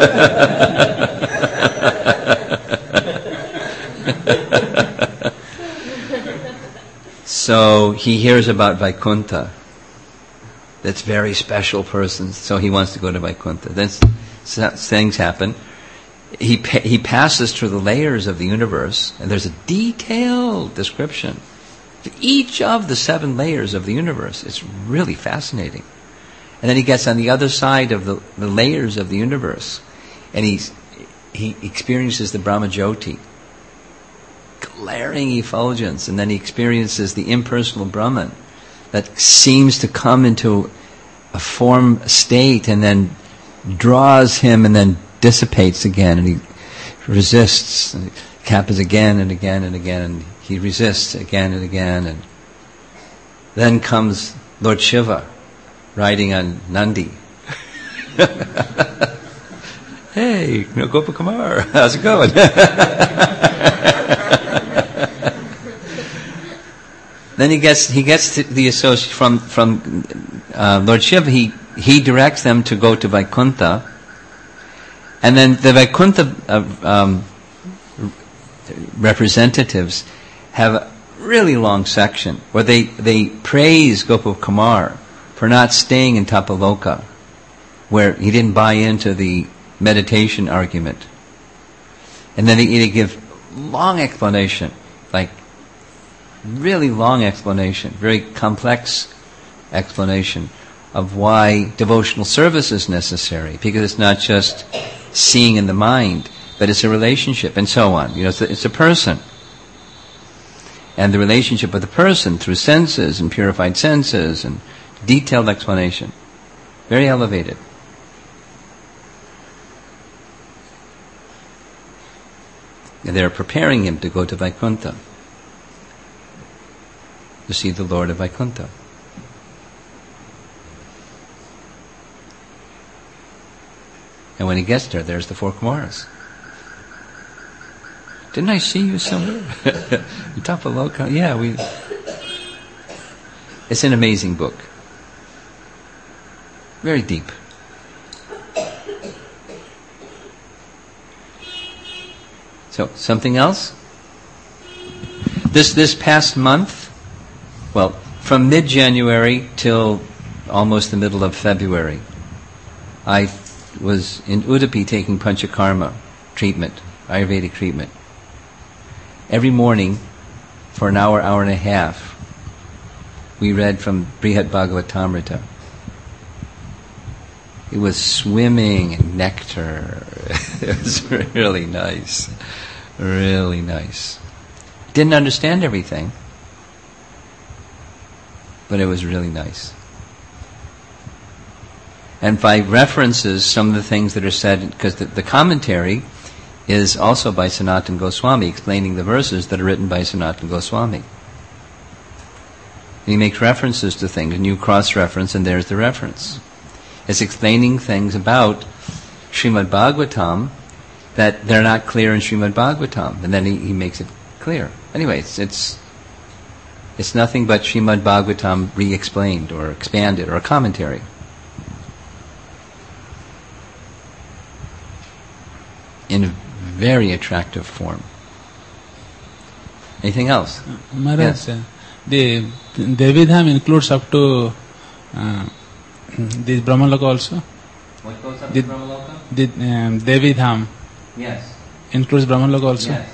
So he hears about Vaikuntha. That's very special person. So he wants to go to Vaikuntha. Then things happen. He passes through the layers of the universe, and there's a detailed description for each of the 7 layers of the universe. It's really fascinating. And then he gets on the other side of the layers of the universe, and he experiences the Brahmajyoti, glaring effulgence, and then he experiences the impersonal Brahman that seems to come into a form state and then draws him and then dissipates again, and he resists, and happens again and again and again, and he resists again and again, and then comes Lord Shiva riding on Nandi. Hey, Gopakumar, how's it going? Then he gets to the association from Lord Shiva. He directs them to go to Vaikuntha, and then the Vaikuntha representatives have a really long section where they praise Gopakumar for not staying in Tapaloka, where he didn't buy into the meditation argument. And then they give long explanation, like really long explanation, very complex explanation of why devotional service is necessary, because it's not just seeing in the mind, but it's a relationship, and so on. It's a person. And the relationship with the person through senses and purified senses and detailed explanation. Very elevated. And they're preparing him to go to Vaikuntha, to see the Lord of Vaikuntha. And when he gets there, there's the 4 Kumaras. Didn't I see you somewhere? Tapaloka? Yeah, it's an amazing book. Very deep. So, something else? This past month, well, from mid-January till almost the middle of February, I was in Udupi taking Panchakarma treatment, Ayurvedic treatment. Every morning, for an hour, hour and a half, we read from Brihat Bhagavatamrita. It was swimming in nectar. It was really nice. Really nice. Didn't understand everything, but it was really nice. And by references, some of the things that are said, because the commentary is also by Sanatana Goswami, explaining the verses that are written by Sanatana Goswami. And he makes references to things, and you cross-reference, and there's the reference. It's explaining things about Srimad Bhagavatam that they're not clear in Srimad Bhagavatam, and then he makes it clear. Anyway, it's nothing but Srimad Bhagavatam re-explained or expanded, or a commentary. In a very attractive form. Anything else? Maharaj, Yes. the Devidham includes up to this Brahmaloka also? What goes up Did- to Brahmaloka? The Devidham Yes. includes Brahmaloka also? Yes.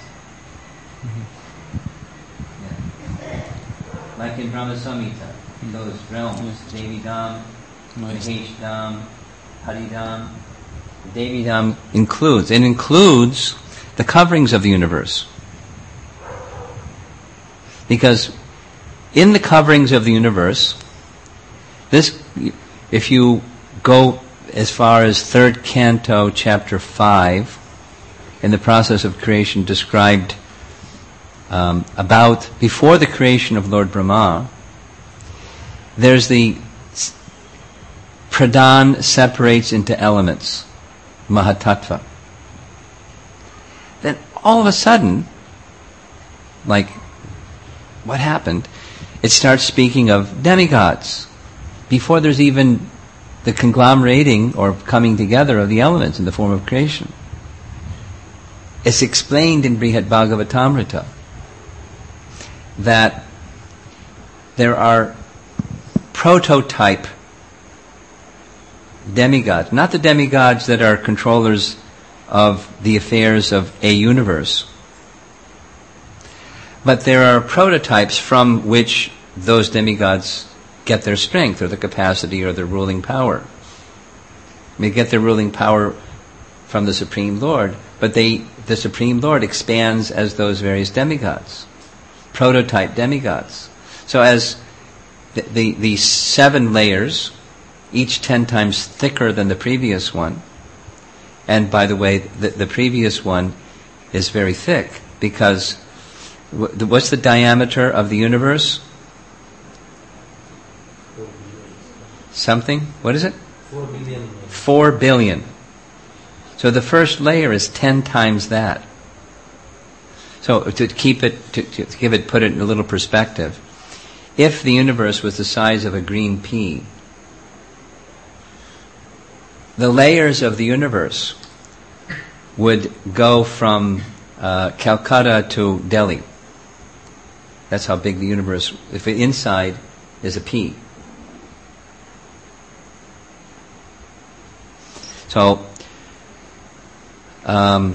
Yeah. Like in Brahma Samhita, those realms, Devi Dham, Nice. Mahesh Dham, Hari Dham. Devi Dham includes the coverings of the universe. Because in the coverings of the universe, if you go as far as 3rd Canto, Chapter 5, in the process of creation described about before the creation of Lord Brahma, there's the Pradhan separates into elements, Mahatattva. Then all of a sudden, like, what happened? It starts speaking of demigods before there's even the conglomerating or coming together of the elements in the form of creation. It's explained in Brihat Bhagavatamrita that there are prototype demigods, not the demigods that are controllers of the affairs of a universe, but there are prototypes from which those demigods get their strength or their capacity or their ruling power. They get their ruling power from the Supreme Lord, but the Supreme Lord expands as those various demigods, prototype demigods. So as the 7 layers, each 10 times thicker than the previous one, and by the way, the previous one is very thick because what's the diameter of the universe? Something? What is it? 4 billion. 4 billion. So the first layer is 10 times that. So to keep it, put it in a little perspective, if the universe was the size of a green pea, the layers of the universe would go from Calcutta to Delhi. That's how big the universe, if the inside is a pea. So, the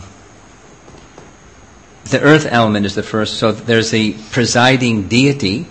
earth element is the first. So there's the presiding deity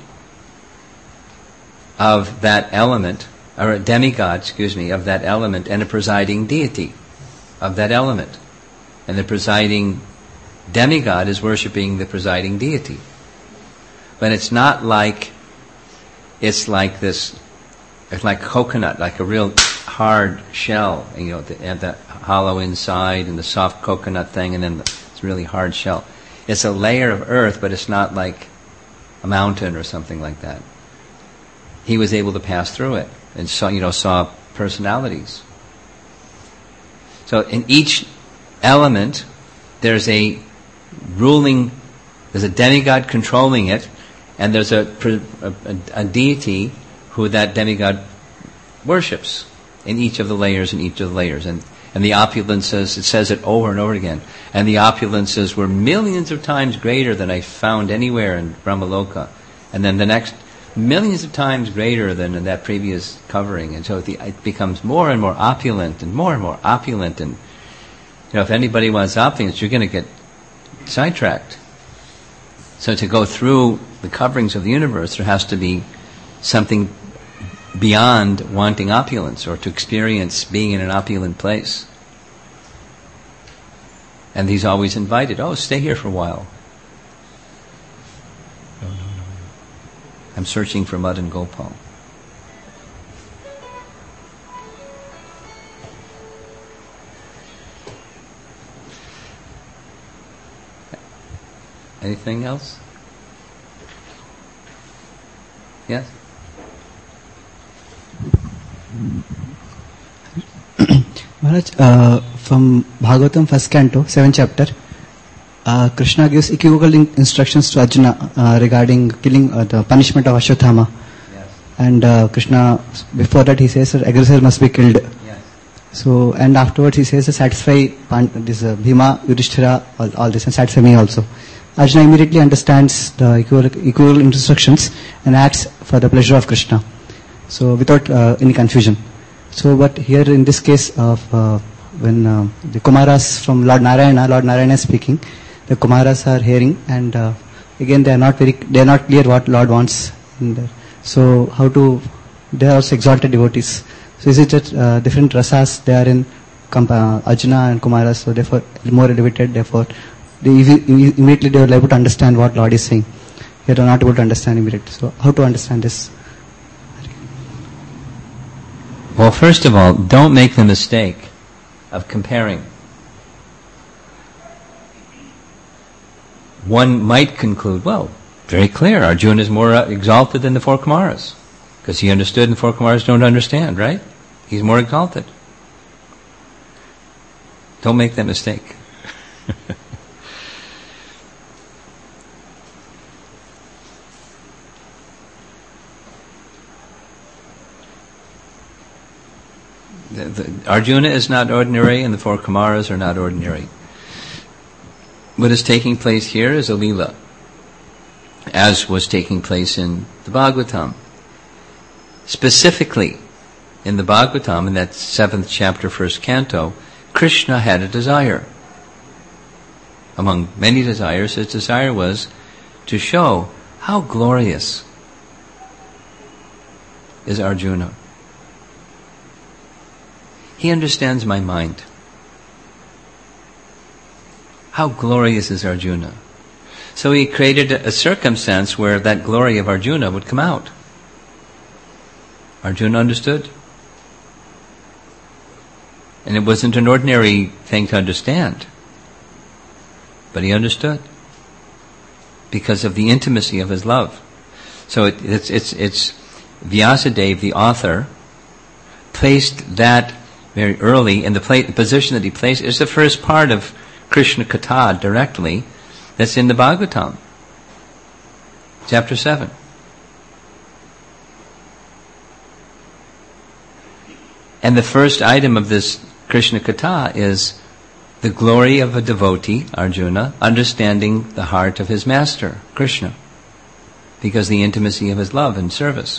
of that element, or a demigod, of that element, and a presiding deity of that element. And the presiding demigod is worshipping the presiding deity. But it's not like, it's like coconut, like a real hard shell, and the hollow inside and the soft coconut thing, and then it's really hard shell. It's a layer of earth, but it's not like a mountain or something like that. He was able to pass through it and saw personalities. So in each element, there's a demigod controlling it, and there's a deity who that demigod worships in each of the layers, And the opulences, it says it over and over again, and the opulences were millions of times greater than I found anywhere in Brahmaloka. And then the next, millions of times greater than in that previous covering. And so it becomes more and more opulent and more opulent. And, if anybody wants opulence, you're going to get sidetracked. So to go through the coverings of the universe, there has to be something beyond wanting opulence, or to experience being in an opulent place. And he's always invited, stay here for a while. No. I'm searching for Madan Gopal. Anything else? Yes? Maharaj, from Bhagavatam, first canto, 7th chapter, Krishna gives equivocal instructions to Arjuna regarding killing the punishment of Ashwatthama. Yes. And Krishna, before that, he says that aggressor must be killed. Yes. So, and afterwards he says to satisfy this Bhima, Yudhishthira, all this, and satisfy me also. Arjuna immediately understands the equivocal instructions and acts for the pleasure of Krishna. So, without any confusion. So, but here in this case of when the Kumaras from Lord Narayana is speaking, the Kumaras are hearing, and again they are not clear what Lord wants in there. So, they are also exalted devotees. So, is it that different rasas they are in Arjuna and Kumaras, so therefore more elevated, therefore immediately they are able to understand what Lord is saying. They are not able to understand immediately. So, how to understand this? Well, first of all, don't make the mistake of comparing. One might conclude, very clear, Arjuna is more exalted than the four Kumaras, because he understood and the four Kumaras don't understand, right? He's more exalted. Don't make that mistake. Arjuna is not ordinary and the four Kumaras are not ordinary. What is taking place here is a Leela, as was taking place in the Bhagavatam. Specifically, in the Bhagavatam, in that 7th chapter, 1st canto, Krishna had a desire. Among many desires, his desire was to show how glorious is Arjuna. He understands my mind. How glorious is Arjuna? So he created a circumstance where that glory of Arjuna would come out. Arjuna understood. And it wasn't an ordinary thing to understand. But he understood. Because of the intimacy of his love. So it's Vyasadeva, the author, placed that very early, and the position that he placed is the first part of Krishna Katha directly, that's in the Bhagavatam, chapter 7. And the first item of this Krishna Katha is the glory of a devotee, Arjuna, understanding the heart of his master, Krishna, because the intimacy of his love and service.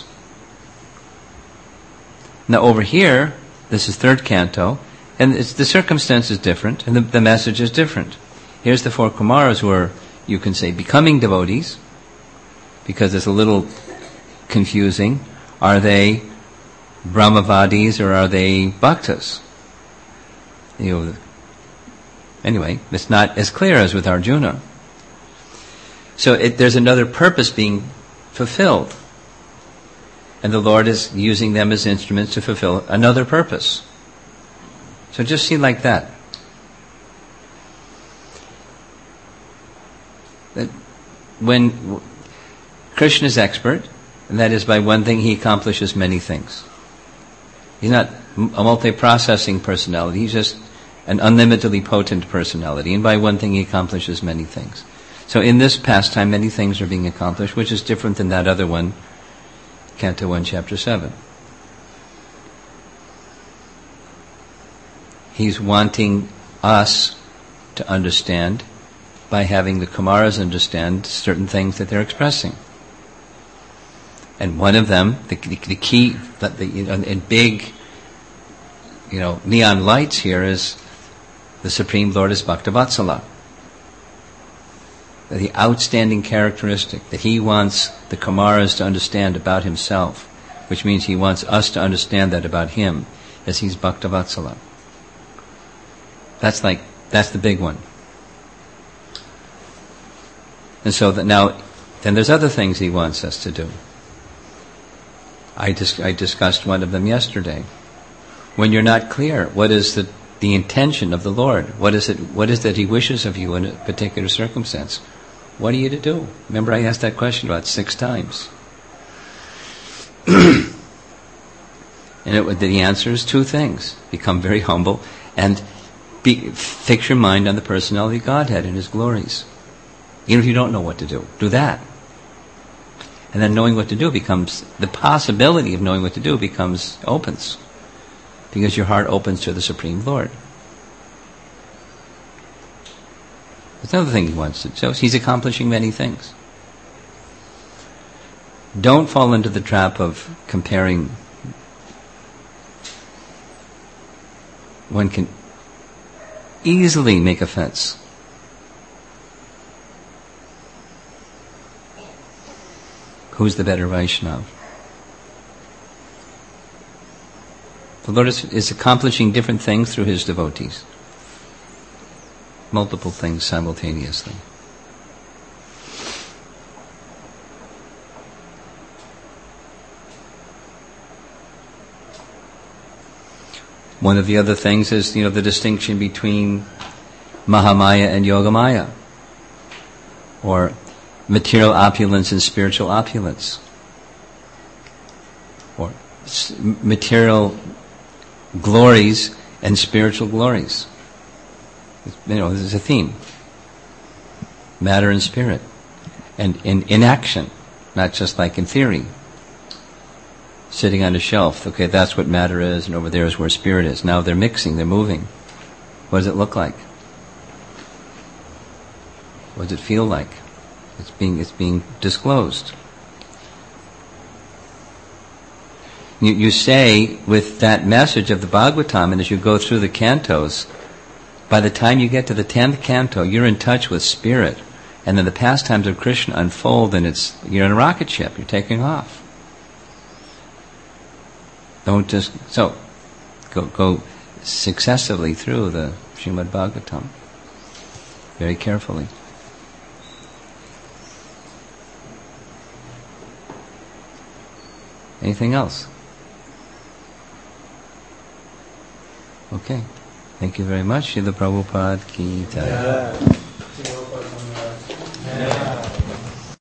Now over here, this is 3rd canto, and the circumstance is different, and the message is different. Here's the four Kumaras who are, you can say, becoming devotees, because it's a little confusing. Are they Brahmavadis or are they Bhaktas? Anyway, it's not as clear as with Arjuna. So there's another purpose being fulfilled. And the Lord is using them as instruments to fulfill another purpose. So just see like that. That when Krishna is expert, and that is by one thing he accomplishes many things. He's not a multi-processing personality. He's just an unlimitedly potent personality, and by one thing he accomplishes many things. So in this pastime, many things are being accomplished, which is different than that other one, Canto 1, Chapter 7. He's wanting us to understand by having the Kumaras understand certain things that they're expressing. And one of them, the key, in big, neon lights here is the Supreme Lord is Bhaktavatsala. The outstanding characteristic that he wants the Kumaras to understand about himself, which means he wants us to understand that about him, is he's Bhaktavatsala. That's the big one. And so that now, then there's other things he wants us to do. I discussed one of them yesterday. When you're not clear, what is the intention of the Lord? What is that he wishes of you in a particular circumstance? What are you to do? Remember, I asked that question about 6 times. And the answer is 2 things. Become very humble and fix your mind on the personality of Godhead and His glories. Even if you don't know what to do, do that. And then knowing what to do the possibility of knowing what to do opens. Because your heart opens to the Supreme Lord. That's another thing he wants to do. So he's accomplishing many things. Don't fall into the trap of comparing. One can easily make offense. Who's the better Vaishnava? The Lord is accomplishing different things through His devotees. Multiple things simultaneously. One of the other things is, the distinction between Mahamaya and Yogamaya, or material opulence and spiritual opulence, or material glories and spiritual glories. This is a theme. Matter and spirit. And in action, not just like in theory. Sitting on a shelf, okay, that's what matter is, and over there is where spirit is. Now they're mixing, they're moving. What does it look like? What does it feel like? It's being disclosed. You say with that message of the Bhagavatam, and as you go through the cantos, by the time you get to the 10th canto, you're in touch with spirit, and then the pastimes of Krishna unfold, and you're in a rocket ship. You're taking off. Don't just go successively through the Srimad Bhagavatam very carefully. Anything else? Okay. Thank you very much. Srila Prabhupada ki jai.